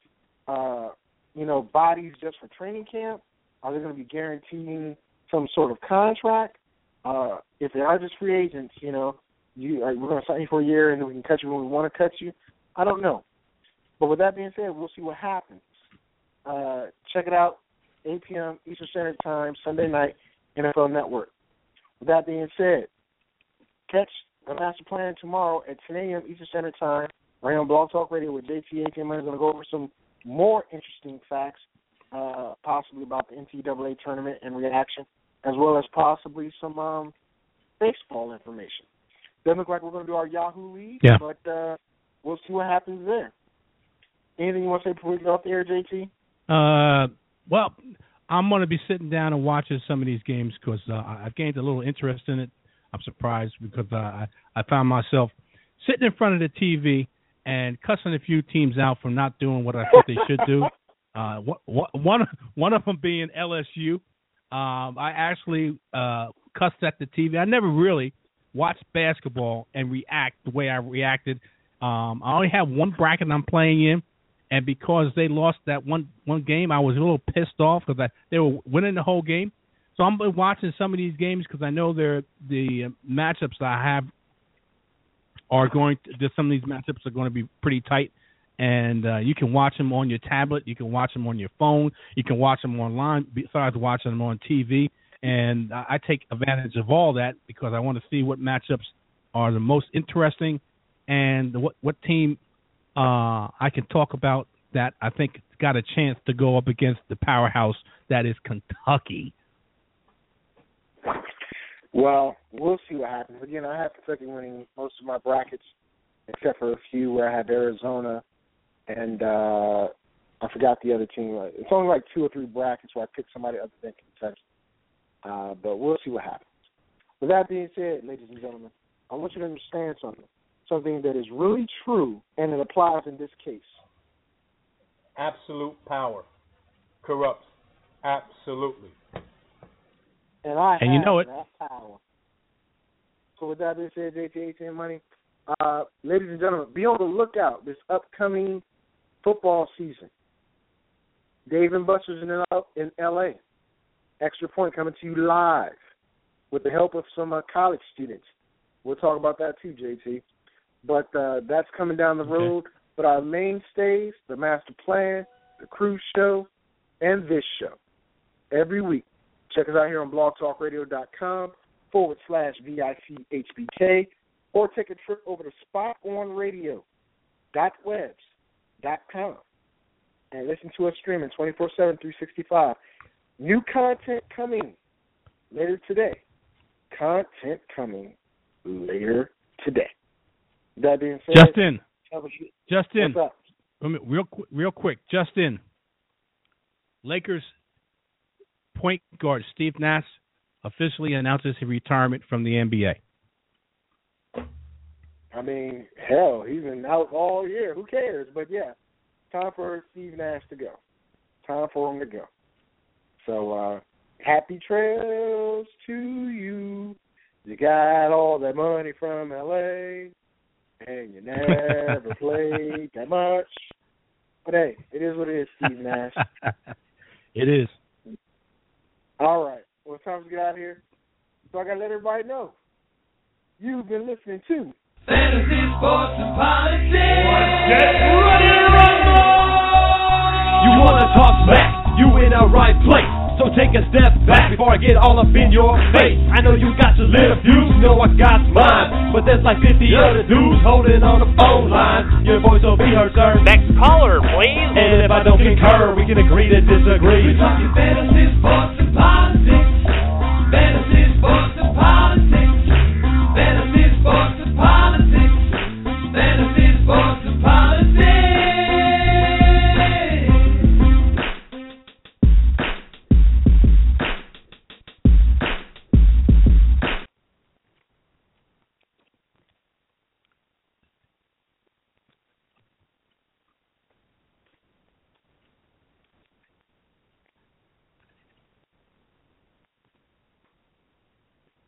bodies just for training camp? Are they going to be guaranteeing some sort of contract? If they are just free agents, we're going to sign you for a year and then we can cut you when we want to cut you. I don't know. But with that being said, we'll see what happens. Check it out, 8 p.m. Eastern Standard Time, Sunday night, NFL Network. With that being said, catch the Master Plan tomorrow at 10 a.m. Eastern Standard Time, right on Blog Talk Radio with JT Aiken. I'm going to go over some more interesting facts, possibly about the NCAA tournament and reaction, as well as possibly some baseball information. Doesn't look like we're going to do our Yahoo League, but we'll see what happens there. Anything you want to say before we get off the air, JT? Well, I'm going to be sitting down and watching some of these games because I've gained a little interest in it. I'm surprised because I found myself sitting in front of the TV and cussing a few teams out for not doing what I thought they should do. One of them being LSU. I actually cussed at the TV. I never really watched basketball and react the way I reacted. I only have one bracket I'm playing in, and because they lost that one game, I was a little pissed off because they were winning the whole game. So I'm watching some of these games because I know the matchups that I have are some of these matchups are going to be pretty tight, and you can watch them on your tablet, you can watch them on your phone, you can watch them online besides watching them on TV. And I take advantage of all that because I want to see what matchups are the most interesting and what team I can talk about that I think got a chance to go up against the powerhouse that is Kentucky. Well, we'll see what happens. Again, I have Kentucky winning most of my brackets, except for a few where I have Arizona and I forgot the other team. It's only like 2 or 3 brackets where I pick somebody other than Kentucky. But we'll see what happens. With that being said, ladies and gentlemen, I want you to understand something that is really true, and it applies in this case. Absolute power corrupts. Absolutely. And you know it. That power. So with that being said, JT ATM Money, ladies and gentlemen, be on the lookout this upcoming football season. Dave and Buster's in L.A. Extra Point coming to you live with the help of some college students. We'll talk about that too, JT. But that's coming down the road. Okay. But our mainstays, the Master Plan, the Cruise Show, and this show, every week. Check us out here on blogtalkradio.com/VICHBK, or take a trip over to spotonradio.webs.com and listen to us streaming 24/7, 365. New content coming later today. That being said, Justin, real quick, Justin. Lakers point guard Steve Nash officially announces his retirement from the NBA. I mean, hell, he's been out all year. Who cares? But yeah, time for Steve Nash to go. Time for him to go. So, happy trails to you. You got all that money from L.A., and you never played that much. But hey, it is what it is, Steve Nash. It is. All right. Well, it's time to get out of here. So I got to let everybody know. You've been listening to Fantasy, Sports, and Politics. Get ready to rumble! You want to talk smack? You in the right place. So take a step back before I get all up in your face. I know you got your little views, you know I got mine. But there's like 50 other dudes holding on the phone line. Your voice will be heard, sir. Next caller, please. And if I don't concur, we can agree to disagree. We're talking fantasy, sports, and politics.